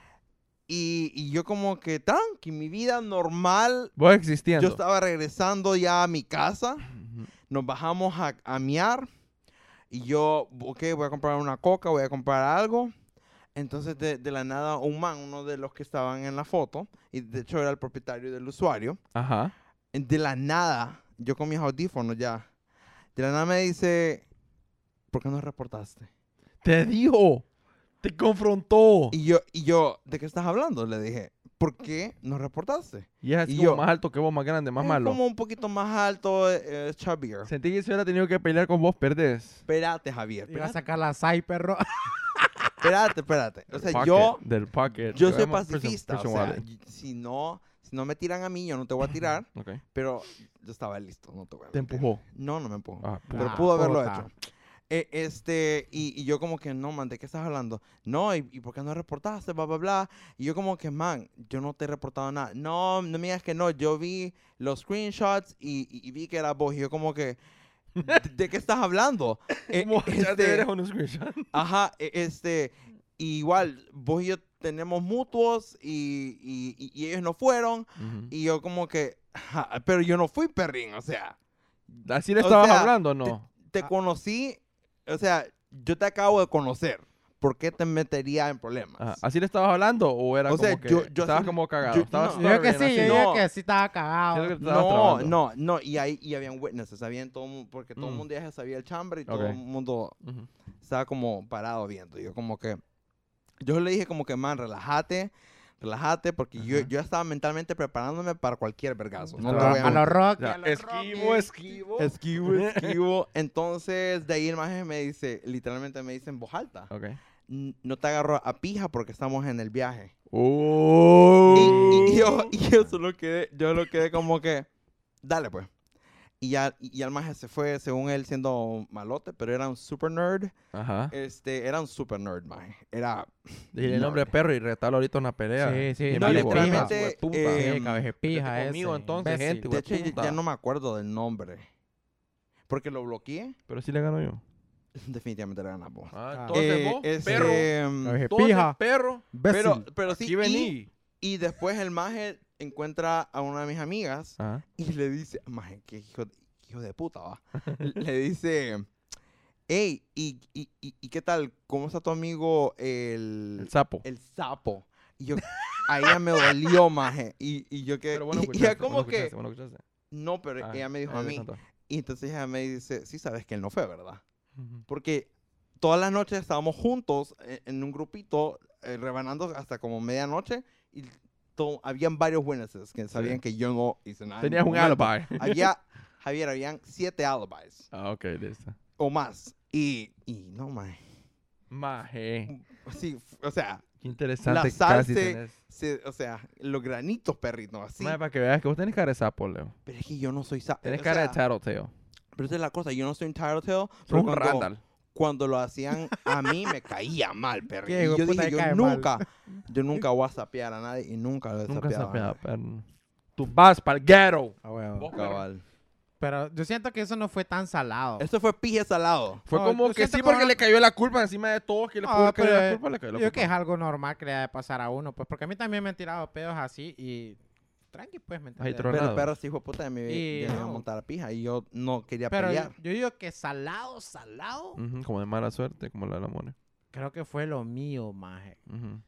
Y yo como que tranqui, mi vida normal. Vos existiendo. Yo estaba regresando ya a mi casa. Ujú. Nos bajamos a miar. Y yo, ok, voy a comprar una coca, voy a comprar algo. Entonces, de la nada, un man, uno de los que estaban en la foto, y de hecho era el propietario del usuario, Ajá. de la nada, yo con mis audífonos ya, de la nada me dice, ¿por qué no reportaste? Te dijo. Te confrontó. Y yo, ¿de qué estás hablando? Le dije, ¿por qué no reportaste? Y es así y como yo- más alto que vos, más grande, más Es malo. como un poquito más alto, chubbier. Sentí que si hubiera tenido que pelear con vos, perdés. Espérate, Javier. Iba a Espérate, sacar la SAI, perro. espérate. O sea, Del pocket. yo soy Vamos, pacifista. prison O sea, wallet. si no me tiran a mí, yo no te voy a tirar. Ok. Pero yo estaba listo, no te voy a Te mentir. empujó. No, no me empujó. Ah, Pero Ah, pudo haberlo puta. hecho. Y yo como que, no, man, ¿de qué estás hablando? No, ¿y por qué no reportaste? Bla, bla, bla. Y yo como que, man, yo no te he reportado nada. No, no me digas que no. Yo vi los screenshots y vi que era vos. Y yo como que, ¿de qué estás hablando? ¿Cómo ya te eres un screenshot? Ajá, igual, vos y yo tenemos mutuos y ellos no fueron. Ujú. Y yo como que, "Ja, pero yo no fui perrín, o sea, ¿Así le o estabas sea, hablando o no? te conocí, o sea, yo te acabo de conocer. ¿Por qué te metería en problemas? Ajá. ¿Así le estabas hablando o era O sea, como que yo estabas así- como cagado? yo- Estabas no. Yo digo que stuttering, sí, así. yo digo No. que sí estaba Siento cagado. que te estabas No, trabando. y habían witnesses, habían porque todo el Mm. mundo ya sabía el chambre y todo Ok. el mundo Ujú. estaba como parado viendo. Yo como que, yo le dije como que, man, relájate, porque yo Ajá. ya estaba mentalmente preparándome para cualquier vergazo. No te Estaba voy a A los mentir. Rocky, Ya, a los esquivo, Rocky. esquivo. Esquivo. Entonces, de ahí el maje me dice, literalmente me dice en voz alta, Ok. No te agarro a pija porque estamos en el viaje. Oh. Y yo solo quedé como que, dale pues. Y el maje se fue, según él, siendo malote, pero era un super nerd. Ajá. Era un super nerd, maje. Era... Dile el nombre de nerd. perro y retalo ahorita una pelea. Sí, sí, En no, vivo, literalmente, hijo de puta. eh, Sí, cabejepija Vete ese. conmigo, entonces, imbécil. gente, De hecho, puta. ya no me acuerdo del nombre. Porque lo bloqueé. Pero sí le gano yo. Definitivamente le ganamos. Entonces vos, perro. Entonces, Cabejepija. Perro. pero sí, Aquí vení. y después el maje encuentra a una de mis amigas Ajá. y le dice, maje, qué hijo de puta, va. Le dice, hey, ¿y qué tal? ¿Cómo está tu amigo El sapo. el sapo? Y yo, a ella me dolió, maje. Y yo que, Pero bueno, y ella como que, Bueno, escuchaste. no, pero Ah, ella me dijo a le mí. contó. Y entonces ella me dice, sí sabes que él no fue, ¿verdad? Ujú. Porque todas las noches estábamos juntos en un grupito, rebanando hasta como medianoche, y habían varios witnesses que sabían que yo no hice nada. en Tenías un ningún momento. alibi. Javier, habían 7 alibis Ah, ok, listo. o más. Y no, mae. Maje. Sí, o sea, Qué interesante La sal casi se- tenés. o sea, los granitos, perrito, así. Maje, para que veas que vos tenés cara de sapo, Leo. Pero es que yo no soy... Tenés o cara de sea, tattletale. pero esa es la cosa, yo no soy un tattletale. Sos pero un Randall. cuando lo hacían a mí me caía mal, perro. ¿Qué, Y hijo yo de puta, dije, te cae mal? yo nunca voy a sapear a nadie y nunca lo he Nunca sapeado. sapeado, perro. Tú vas para el ghetto. Ah, huevo. Vos, Cabal. Pero yo siento que eso no fue tan salado. Esto fue pije salado. Fue No, como yo que siento sí que porque ahora- le cayó la culpa encima de todos que le No, pudo caer la pero culpa, le cayó la yo creo que es culpa. algo normal que le ha de pasar a uno, pues porque a mí también me han tirado pedos así y tranqui, pues, ¿me Ahí entiendes? tronó. Pero el Tornado. perro sí, hijo de puta, ya me Y ya me iba a no. montar a pija y yo no quería Pero pelear. yo digo que salado, Ujú, como de mala suerte, como la de la mona. creo que fue lo mío, maje. Ujú,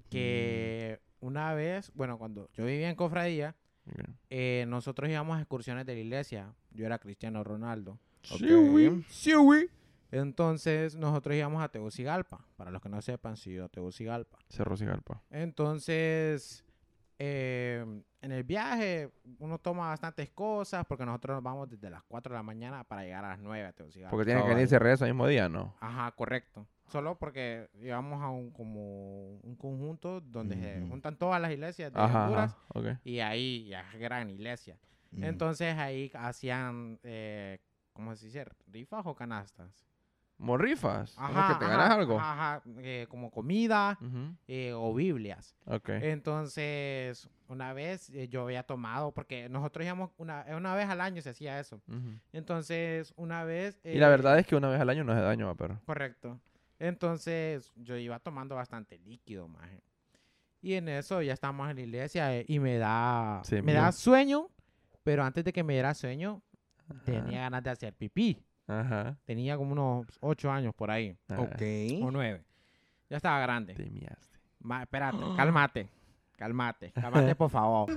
Que una vez, bueno, cuando yo vivía en Cofradía, ok. nosotros íbamos a excursiones de la iglesia. Yo era Cristiano Ronaldo. Sí, güey. Sí, güey. Entonces, nosotros íbamos a Tegucigalpa. Para los que no sepan, sí, yo a Tegucigalpa. Cerro Cigalpa. Entonces, en el viaje uno toma bastantes cosas porque nosotros nos vamos desde las 4 de la mañana para llegar a las 9. Porque tienen que venirse regreso el mismo día, ¿no? Ajá, correcto. Solo porque llevamos a como un conjunto donde se juntan todas las iglesias de Honduras ok. y ahí ya es gran iglesia. Mm. Entonces ahí hacían, ¿cómo se dice? ¿Rifas o canastas? ¿Morrifas? ¿Cómo que te ganas algo? Ajá, como comida Ujú. o Biblias. Ok. Entonces, una vez yo había tomado, porque nosotros íbamos una vez al año se hacía eso. Ujú. Entonces, una vez... Y la verdad es que una vez al año no hace daño, pero... Correcto. Entonces, yo iba tomando bastante líquido, maje. Y en eso ya estábamos en la iglesia y me da sueño, pero antes de que me diera sueño, tenía ganas de hacer pipí. Ajá. Tenía como unos 8 años por ahí. Ajá. Ok. O 9. Ya estaba grande. Te miaste. Espérate, cálmate. Cálmate, por favor.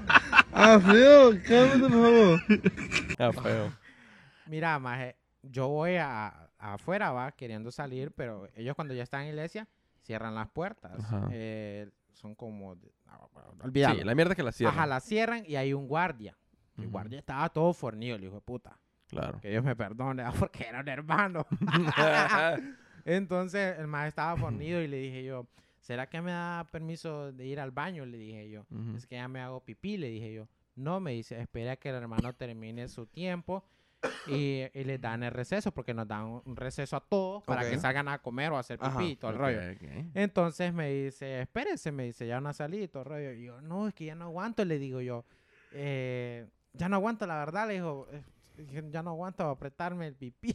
feo, cálmate, por favor. Ah, feo. Mira, maje, yo voy afuera, va, queriendo salir, pero ellos cuando ya están en iglesia, cierran las puertas. Ajá. Son como... Sí, olvídalo. la mierda es que la cierran. Ajá, la cierran y hay un guardia. El Ujú. guardia estaba todo fornido, el hijo de puta. Claro. Que Dios me perdone, porque era un hermano. Entonces, el maje estaba fornido y le dije yo, ¿será que me da permiso de ir al baño? Le dije yo. Ujú. Es que ya me hago pipí, le dije yo. No, me dice, espera que el hermano termine su tiempo y le dan el receso, porque nos dan un receso a todos para Ok. que salgan a comer o a hacer pipí Ajá, y todo el Ok, rollo. ok. Entonces me dice, espérese, me dice, ya van a salir y todo el rollo. Y yo, no, es que ya no aguanto, le digo yo. Ya no aguanto, la verdad, le dijo, ya no aguanto apretarme el pipí.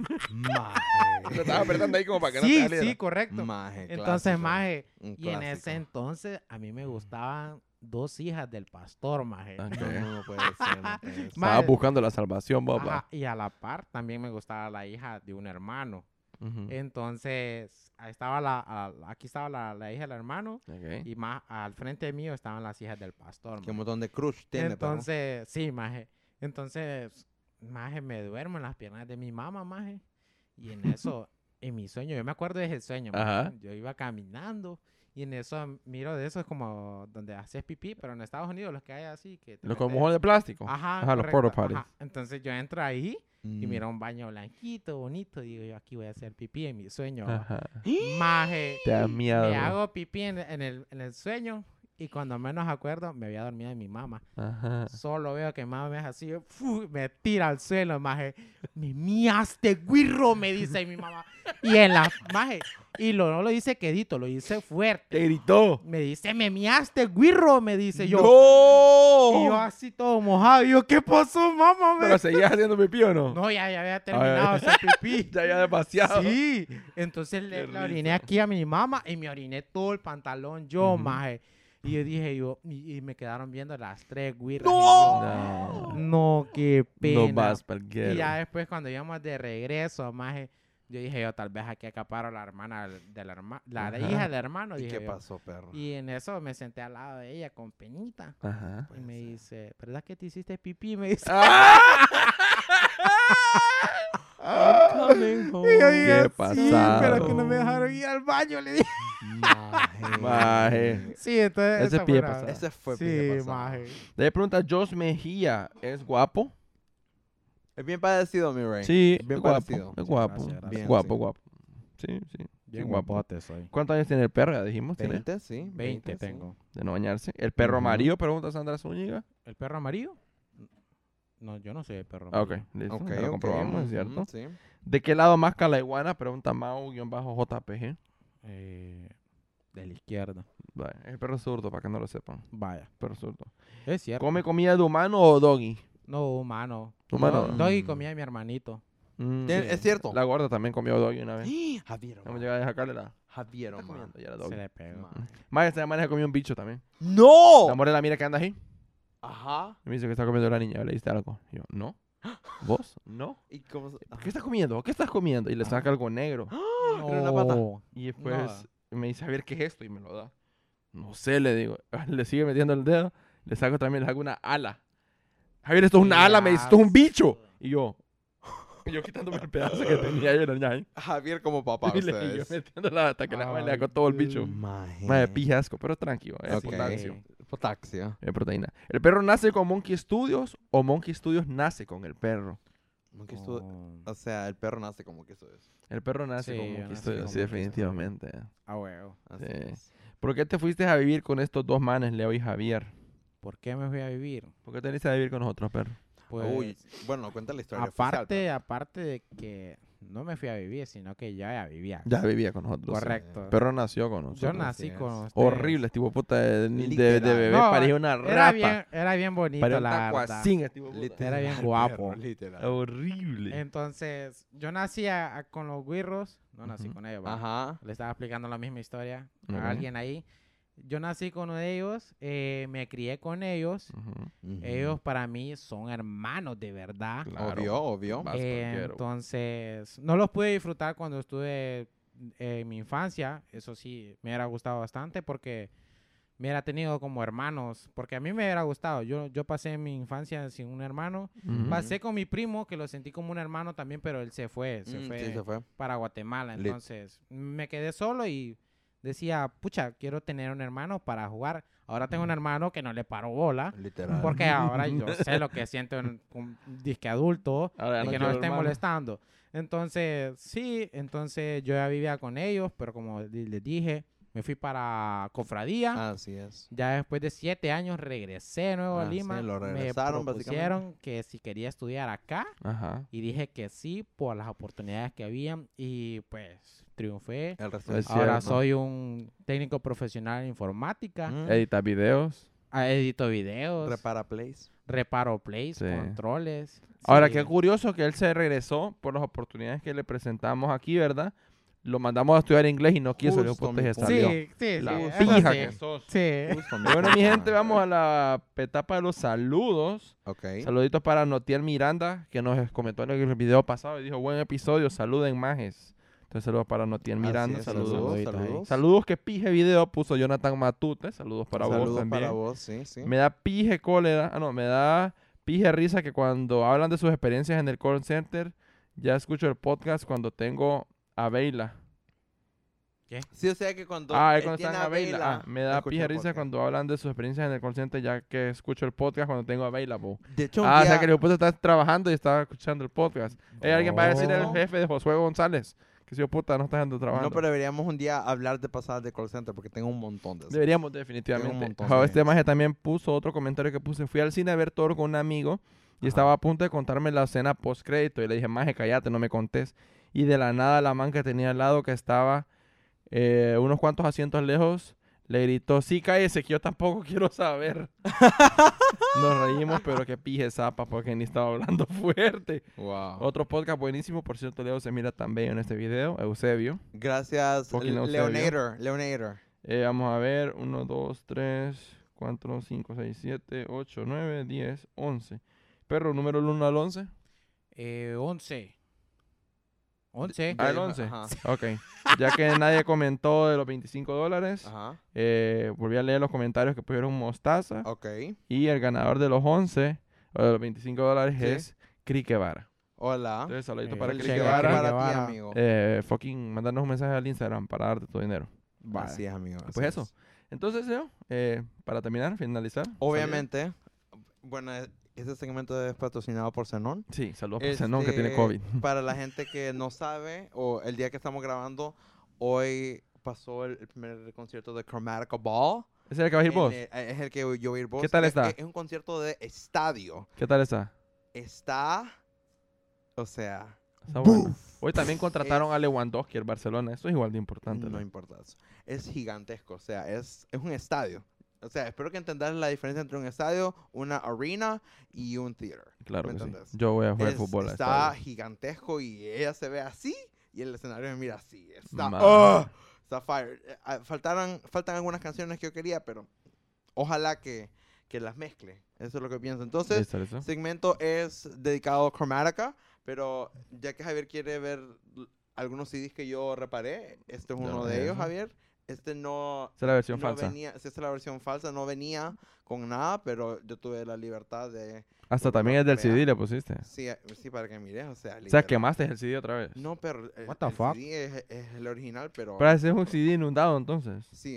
Te estás apretando ahí como para que no te Sí, saliera. sí, correcto. Maje, Entonces, clásico. maje, Un y en clásico. ese entonces a mí me gustaban 2 hijas del pastor, maje. Ok. No puede ser, no puede ser. Estabas Maje, buscando la salvación, papá. ajá, y a la par también me gustaba la hija de un hermano. Ujú. Entonces, ahí estaba aquí estaba la hija del hermano Ok. y más al frente mío estaban las hijas del pastor. Qué maje. montón de crush tiene, perro. Entonces, sí, maje. Entonces, maje, me duermo en las piernas de mi mamá, maje. Y en eso, en mi sueño, yo me acuerdo de ese sueño, maje. Ajá. Yo iba caminando y en eso miro de eso, es como donde haces pipí, pero en Estados Unidos los que hay así. Que te Los metes- con mojón de plástico. Ajá, Los correcto, porta potties. ajá. Entonces yo entro ahí y Mm. miro un baño blanquito, bonito. Digo yo, aquí voy a hacer pipí en mi sueño. ¿va? Ajá. Maje, Te da miedo. me hago pipí en el sueño y cuando menos acuerdo me había dormido en mi mamá. Ajá. Solo veo que mamá me hace así, me tira al suelo, maje. Me miaste, guirro, me dice mi mamá. Y en la, maje, y no lo dice quedito, lo dice fuerte. Te gritó. Me dice, me miaste, guirro, me dice yo. ¡No! Y yo así todo mojado. Y yo, ¿qué pasó, mamá? ¿Pero seguías haciendo pipí o no? No, ya había terminado ese pipí. Ya demasiado. Sí. Entonces Qué le oriné risa. aquí a mi mamá y me oriné todo el pantalón yo, Ujú. maje. Y yo dije, y me quedaron viendo las 3 guirras. No. No, qué pena. No vas para el Y guero. ya después cuando íbamos de regreso, maje, yo dije yo, tal vez aquí acaparo la hermana de la Ajá. hija del hermano. ¿Y Dije qué yo. pasó, perro? Y en eso me senté al lado de ella con penita. Ajá. Y me dice, ¿verdad que te hiciste pipí? Me dice. Coming home. Y yo dije, Qué sí, pasado. pero que no me dejaron ir al baño, le dije. Maje. Sí, entonces Ese esa pie fue pasado. Ese fue Sí, pie pasado. maje. Le pregunta Jos Mejía, ¿es guapo? Es bien parecido, mi rey. Sí, bien es guapo. parecido. Es guapo. gracias, gracias. Bien, Guapo, sí. guapo. Sí, sí. Bien guapo. guapote soy. ¿Cuántos años tiene el perro? Ya dijimos. ¿Tiene? 20, sí. 20 sí. tengo. De no bañarse. ¿El perro Ujú. amarillo? Pregunta Sandra Zúñiga. ¿El perro amarillo? No, yo no soy el perro Ah, ok. amarillo. Listo. Ok, ya lo ok, comprobamos, es ujú, cierto. Sí. ¿De qué lado más la iguana? Pregunta Mau-JPG. De la izquierda. Vaya, es el perro zurdo, para que no lo sepan. Vaya. Perro zurdo. Es cierto. ¿Come comida de humano o doggy? No, humano. Humano. Doggy comía a mi hermanito. Mm, Es cierto. La gorda también comió doggy una vez. Javier, Hemos llegado a sacarle la... Javier, Está comiendo, ya era Se doggy. le pegó. Más esta semana se comió un bicho también. ¡No! La morena mira que anda ahí. Ajá. Y me dice que está comiendo la niña. ¿Le diste algo? Y yo, no. ¿Vos? No. ¿Y cómo se- ¿Qué estás comiendo? ¿Qué estás comiendo? Y le saca algo negro. Era una pata. Y después No. me dice, a ver, ¿qué es esto? Y me lo da. No sé, le digo. Le sigue metiendo el dedo. Le saco también, le hago una ala. Javier, esto es una Qué ala. Me dice, esto es un bicho. asco. Y yo quitándome el pedazo que tenía yo en el ñay. Javier como papá, Y yo ustedes. metiéndola hasta que la madre le Ay, sacó todo el bicho. Maje. Madre, pija asco, pero tranquilo. Es Ok. abundancia. Potasio. Proteína. ¿El perro nace con Monkey Studios o Monkey Studios nace con el perro? O sea, el perro nace como que eso es. El perro nace Sí, con yo Monkey nací Studios, con sí, Monkey definitivamente. Ah, huevo. Así Sí. es. ¿Por qué te fuiste a vivir con estos dos manes, Leo y Javier? ¿Por qué me fui a vivir? ¿Por qué te viniste a vivir con nosotros, perro? Pues, Uy, bueno, cuenta la historia oficial, aparte de que no me fui a vivir, sino que ya vivía. Ya vivía con nosotros. sí. Correcto. El perro nació con Yo nosotros. nací es. con ustedes. Horrible, tipo puta de Literal. bebé, No, parecía una rata. Era bien bonito, Parecía un la verdad. tacuacín, tipo puta. Literal, Era bien perro, guapo. literal. Horrible. Entonces, yo nací con los guirros. No nací Ujú. con ellos. ¿va? Ajá. Le estaba explicando la misma historia Ok. a alguien ahí. Yo nací con uno de ellos, me crié con ellos. Ujú. Ellos para mí son hermanos de verdad. Claro. Obvio. Vas cualquiera. Entonces, no los pude disfrutar cuando estuve en mi infancia. Eso sí, me hubiera gustado bastante porque me hubiera tenido como hermanos. Porque a mí me hubiera gustado. Yo pasé mi infancia sin un hermano. Ujú. Pasé con mi primo, que lo sentí como un hermano también, pero él se fue Sí, se fue. para Guatemala. Lit. Entonces, me quedé solo y decía, pucha, quiero tener un hermano para jugar. Ahora tengo un hermano que no le paro bola. Literal. Porque ahora yo sé lo que siente un disque adulto Ahora ya y no que quiero no estén hermano. molestando. Entonces, sí, yo ya vivía con ellos, pero como les dije, me fui para Cofradía. Así es. Ya después de 7 años regresé de nuevo a Ah, sí, Lima. lo Me regresaron, propusieron que si quería estudiar acá. Ajá. Y dije que sí por las oportunidades que habían. Y pues triunfé. El resto Es Ahora cierto. soy un técnico profesional en informática. Edita videos. Edito videos. Repara plays. Reparo plays, Sí. controles. Ahora, Sí. qué curioso que él se regresó por las oportunidades que le presentamos aquí, ¿verdad? Lo mandamos a estudiar inglés y no quiso. Le dijo, Justo, puta, mi y se punto. salió. Sí, sí, La sí. eso pija sí. que sos. Sí. Justo, Y bueno, mi gente, vamos a la etapa de los saludos. Ok. Saluditos para Notiel Miranda, que nos comentó en el video pasado y dijo, buen episodio, saluden majes. Entonces, saludos para Notiel Miranda, Así es, saludos. Saludos. Saludos que pije video puso Jonathan Matute, saludos para vos Saludos también. para vos, sí, sí. Me da pije cólera, me da pije risa que cuando hablan de sus experiencias en el call center, ya escucho el podcast cuando tengo a Veila. Sí, o sea que cuando Cuando tiene están a a Veila. Me da escucha pije el risa podcast. cuando hablan de sus experiencias en el call center, ya que escucho el podcast cuando tengo a Veila, po. De hecho, O sea que el puto está trabajando y está escuchando el podcast. Alguien va a decir al No. jefe de Josué González que si puta no está trabajando. No, pero deberíamos un día hablar de pasadas de call center porque tengo un montón de esos. Deberíamos Tengo un definitivamente. montón Jo, de este eso. maje también puso otro comentario que puse. Fui al cine a ver Thor con un amigo y Ajá. estaba a punto de contarme la escena post crédito y le dije, maje, cállate, no me contés. Y de la nada la man que tenía al lado que estaba unos cuantos asientos lejos le gritó, sí, cállese, que yo tampoco quiero saber. Nos reímos, pero qué pije zapa porque ni estaba hablando fuerte. Wow. Otro podcast buenísimo, por cierto, Leo se mira tan bello en este video, Eusebio. Gracias, Fucking Eusebio. Leonator. Vamos a ver, 1, 2, 3, 4, 5, 6, 7, 8, 9, 10, 11. Perro, número 1 al 11. 11. 11. Ah, el 11. Ajá. Ok. Ya que nadie comentó de los $25, Ajá. volví a leer los comentarios que pusieron Mostaza. Ok. Y el ganador de los 11, o de los $25 Sí. es Cri Guevara. Hola. Entonces, saludito Eh, para Cri Che Guevara. Guevara. Para ti, Guevara. amigo. Fucking, mandarnos un mensaje al Instagram para darte tu dinero. Vale. Así es, amigo. así Pues es. eso. Entonces, Leo, para terminar, finalizar. Obviamente, bueno, este segmento es patrocinado por Zenón. Sí, saludos para Zenón que tiene COVID. Para la gente que no sabe, o el día que estamos grabando, hoy pasó el primer concierto de Chromatica Ball. ¿Ese es el que vas a ir vos? Es el que yo voy a ir vos. ¿Qué tal Es- está? Es un concierto de estadio. ¿Qué tal está? Está, o sea, Está bueno. Hoy también contrataron a Lewandowski, el Barcelona. Eso es igual de importante. no ¿no? importa eso. Es gigantesco, o sea, es un estadio. O sea, espero que entendas la diferencia entre un estadio, una arena y un theater. Claro ¿Me que sí. entendés? Yo voy a jugar fútbol. a Está estadios. gigantesco y ella se ve así y el escenario me mira así. Está, Ma. está fire. Faltan algunas canciones que yo quería, pero ojalá que las mezcle. Eso es lo que pienso. Entonces, ¿Listo, listo? el segmento es dedicado a Chromatica, pero ya que Javier quiere ver algunos CDs que yo reparé, este es Ya uno lo de vi ellos, eso. Este no... Esa es la versión no falsa. venía, esta es la versión falsa, no venía con nada, pero yo tuve la libertad de... Hasta Porque también no el del crea. CD le pusiste. Sí, sí, para que mires, o sea, O sea, literal. quemaste el CD otra vez. No, pero What the fuck? CD es el original, pero... Pero ese es un CD inundado entonces. Sí,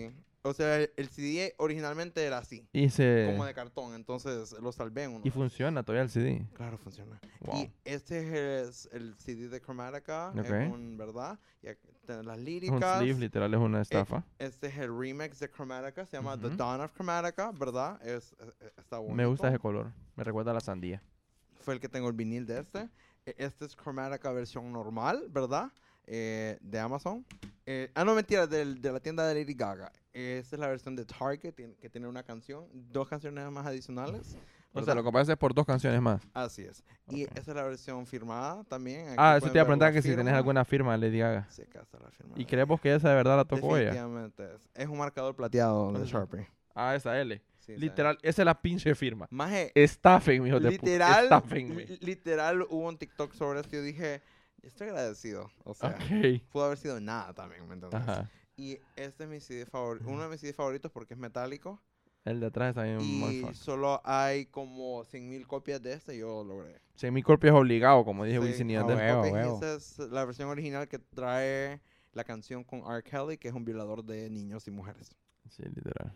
O sea, el CD originalmente era así. Y Como de cartón. Entonces lo salvé en uno. Y funciona todavía el CD. Claro, funciona. Wow. Y este es el CD de Chromatica. Ok. Es un, ¿verdad? Y aquí tienen las Es un líricas. sleeve, literal, es una estafa. Este es el remix de Chromatica. Se llama The Ujú. Dawn of Chromatica, ¿verdad? Está bonito. Me gusta ese color. Me recuerda a la sandía. Fue el que tengo el vinil de este. Este es Chromatica versión normal, ¿verdad? De Amazon. No, mentira, de la tienda de Lady Gaga. Esta es la versión de Target, que tiene una canción, 2 canciones más adicionales. O sea, lo compraste por 2 canciones más. Así es. Y Ok. esta es la versión firmada también. Aquí Ah, eso pueden te iba a ver preguntar la que si tenés firma. alguna firma de Lady Gaga. Sí, acá está la firma. ¿Y de crees ella. vos que esa de verdad la tocó ella? Definitivamente es un marcador plateado de Ujú. Sharpie. Ah, esa L. Sí, esa Literal, esa es la pinche firma. Maje, Estafen, hijo de puta. literal, Estafen, literal hubo un TikTok sobre esto y yo dije, estoy agradecido. O sea, Ok. pudo haber sido nada también, ¿me entiendes? Ajá. Y este es mi CD favorito, uno de mis CD favoritos porque es metálico. El de atrás está bien Y motherfucker. solo hay como 100,000 copias de este y yo lo logré. 100,000 copias obligado, como dije Sí, Wisin y ah, Yandel. huevo, copias, y huevo. esa es la versión original que trae la canción con R. Kelly, que es un violador de niños y mujeres. Sí, literal.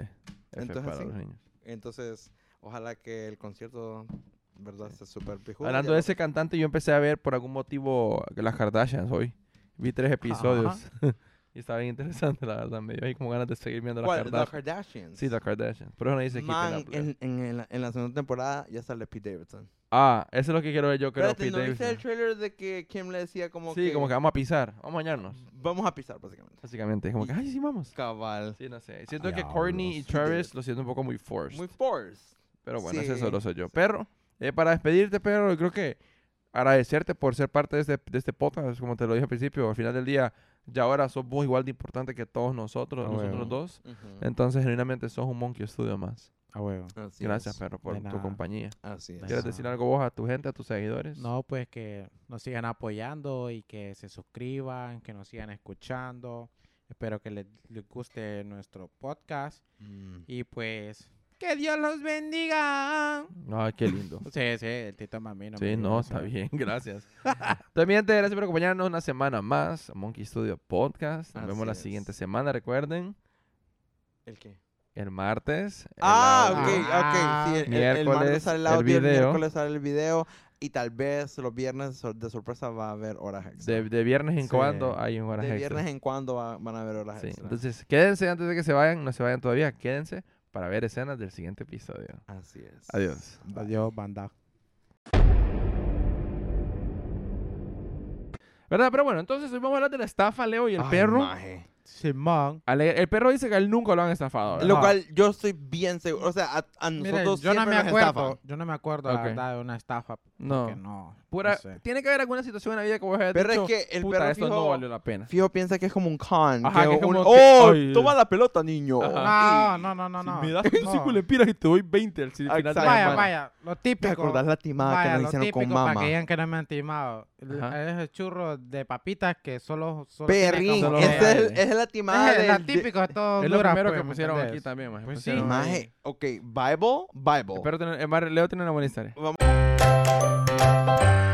F Entonces, para sí. los niños. Entonces, ojalá que el concierto, ¿verdad? Se super pijudo. Hablando de ese cantante, yo empecé a ver por algún motivo las Kardashians hoy. Vi 3 episodios. Y estaba bien interesante, la verdad. Me dio ahí como ganas de seguir viendo las ¿Cuál? The Kardashians. Kardashians. Sí, las Kardashians. Por eso no dice Man, Keeping Up. en la segunda temporada ya sale Pete Davidson. Ah, eso es lo que quiero ver yo, creo. Espérate, Pete ¿no viste el Davidson. trailer de que Kim le decía como Sí, como que vamos a pisar. Vamos a bañarnos. vamos a pisar, básicamente? Básicamente. Es como que, ay, sí, vamos. Cabal. Sí, no sé. Siento que Diablos. Courtney y Sí, Travis lo siento un poco muy forced. Muy forced. Pero bueno, Sí. ese solo soy yo. Perro, para despedirte, perro, yo creo que agradecerte por ser parte de este podcast, como te lo dije al principio. Al final del día, ya ahora sos vos igual de importante que todos nosotros, Ah, nosotros huevo. dos. Ujú. Entonces, genuinamente, sos un Monkey Studio más. A huevo. Así Gracias, es. perro, por De tu nada. compañía. Así es. ¿Quieres decir algo vos a tu gente, a tus seguidores? No, pues que nos sigan apoyando y que se suscriban, que nos sigan escuchando. Espero que les guste nuestro podcast. Mm. Y pues, que Dios los bendiga. Ay, qué lindo. Sí, sí, el Tito Mami. Sí, no, está bien, gracias. También te gracias por acompañarnos una semana más a Monkey Studio Podcast. Nos vemos la Así siguiente es. semana, recuerden, ¿El qué? el martes. el Ah, audio. ok. Sí, el martes Miércoles, sale el el audio, el video. miércoles sale el video. Y tal vez los viernes de sorpresa va a haber horas extra. De viernes en Sí. cuando hay un horas De extra. viernes en cuando van a haber horas Sí, extra. entonces quédense antes de que se vayan, no se vayan todavía, quédense para ver escenas del siguiente episodio. Así es. Adiós. Bye. Adiós, banda. ¿Verdad? Pero bueno, entonces hoy vamos a hablar de la estafa, Leo, y el Ay, perro. maje. Simón. El perro dice que a él nunca lo han estafado. ¿verdad? Lo cual yo estoy bien seguro. O sea, a Mire, nosotros yo no me siempre nos acuerdo. estafan. Yo no me acuerdo, Ok. la verdad, de una estafa. No. porque no. Pura- no sé. Tiene que haber alguna situación en la vida que vos hayas Pero dicho, es que el puta, perro esto no valió la pena. fijo piensa que es como un con. Ajá, que es como que- ¡Oh! ay, Toma la pelota, niño. Ajá. No. Si me das tus No. 5 lempiras y te doy 20 al final de la Exacto. Vaya, semana. vaya, lo típico. ¿Te acordás la timada que Vaya, nos lo hicieron con típico para mamá? que digan que no me han timado. Ajá. Es el churro de papitas que solo tiene Perrín, como Solo- esa que- es la timada es la del... típica de todo Es lo Honduras, primero pues, que ¿me pusieron entendés? aquí también, maje. Pues Pusieron sí. ahí. Maje, ok, Bible. Leo tiene una buena historia. Vamos.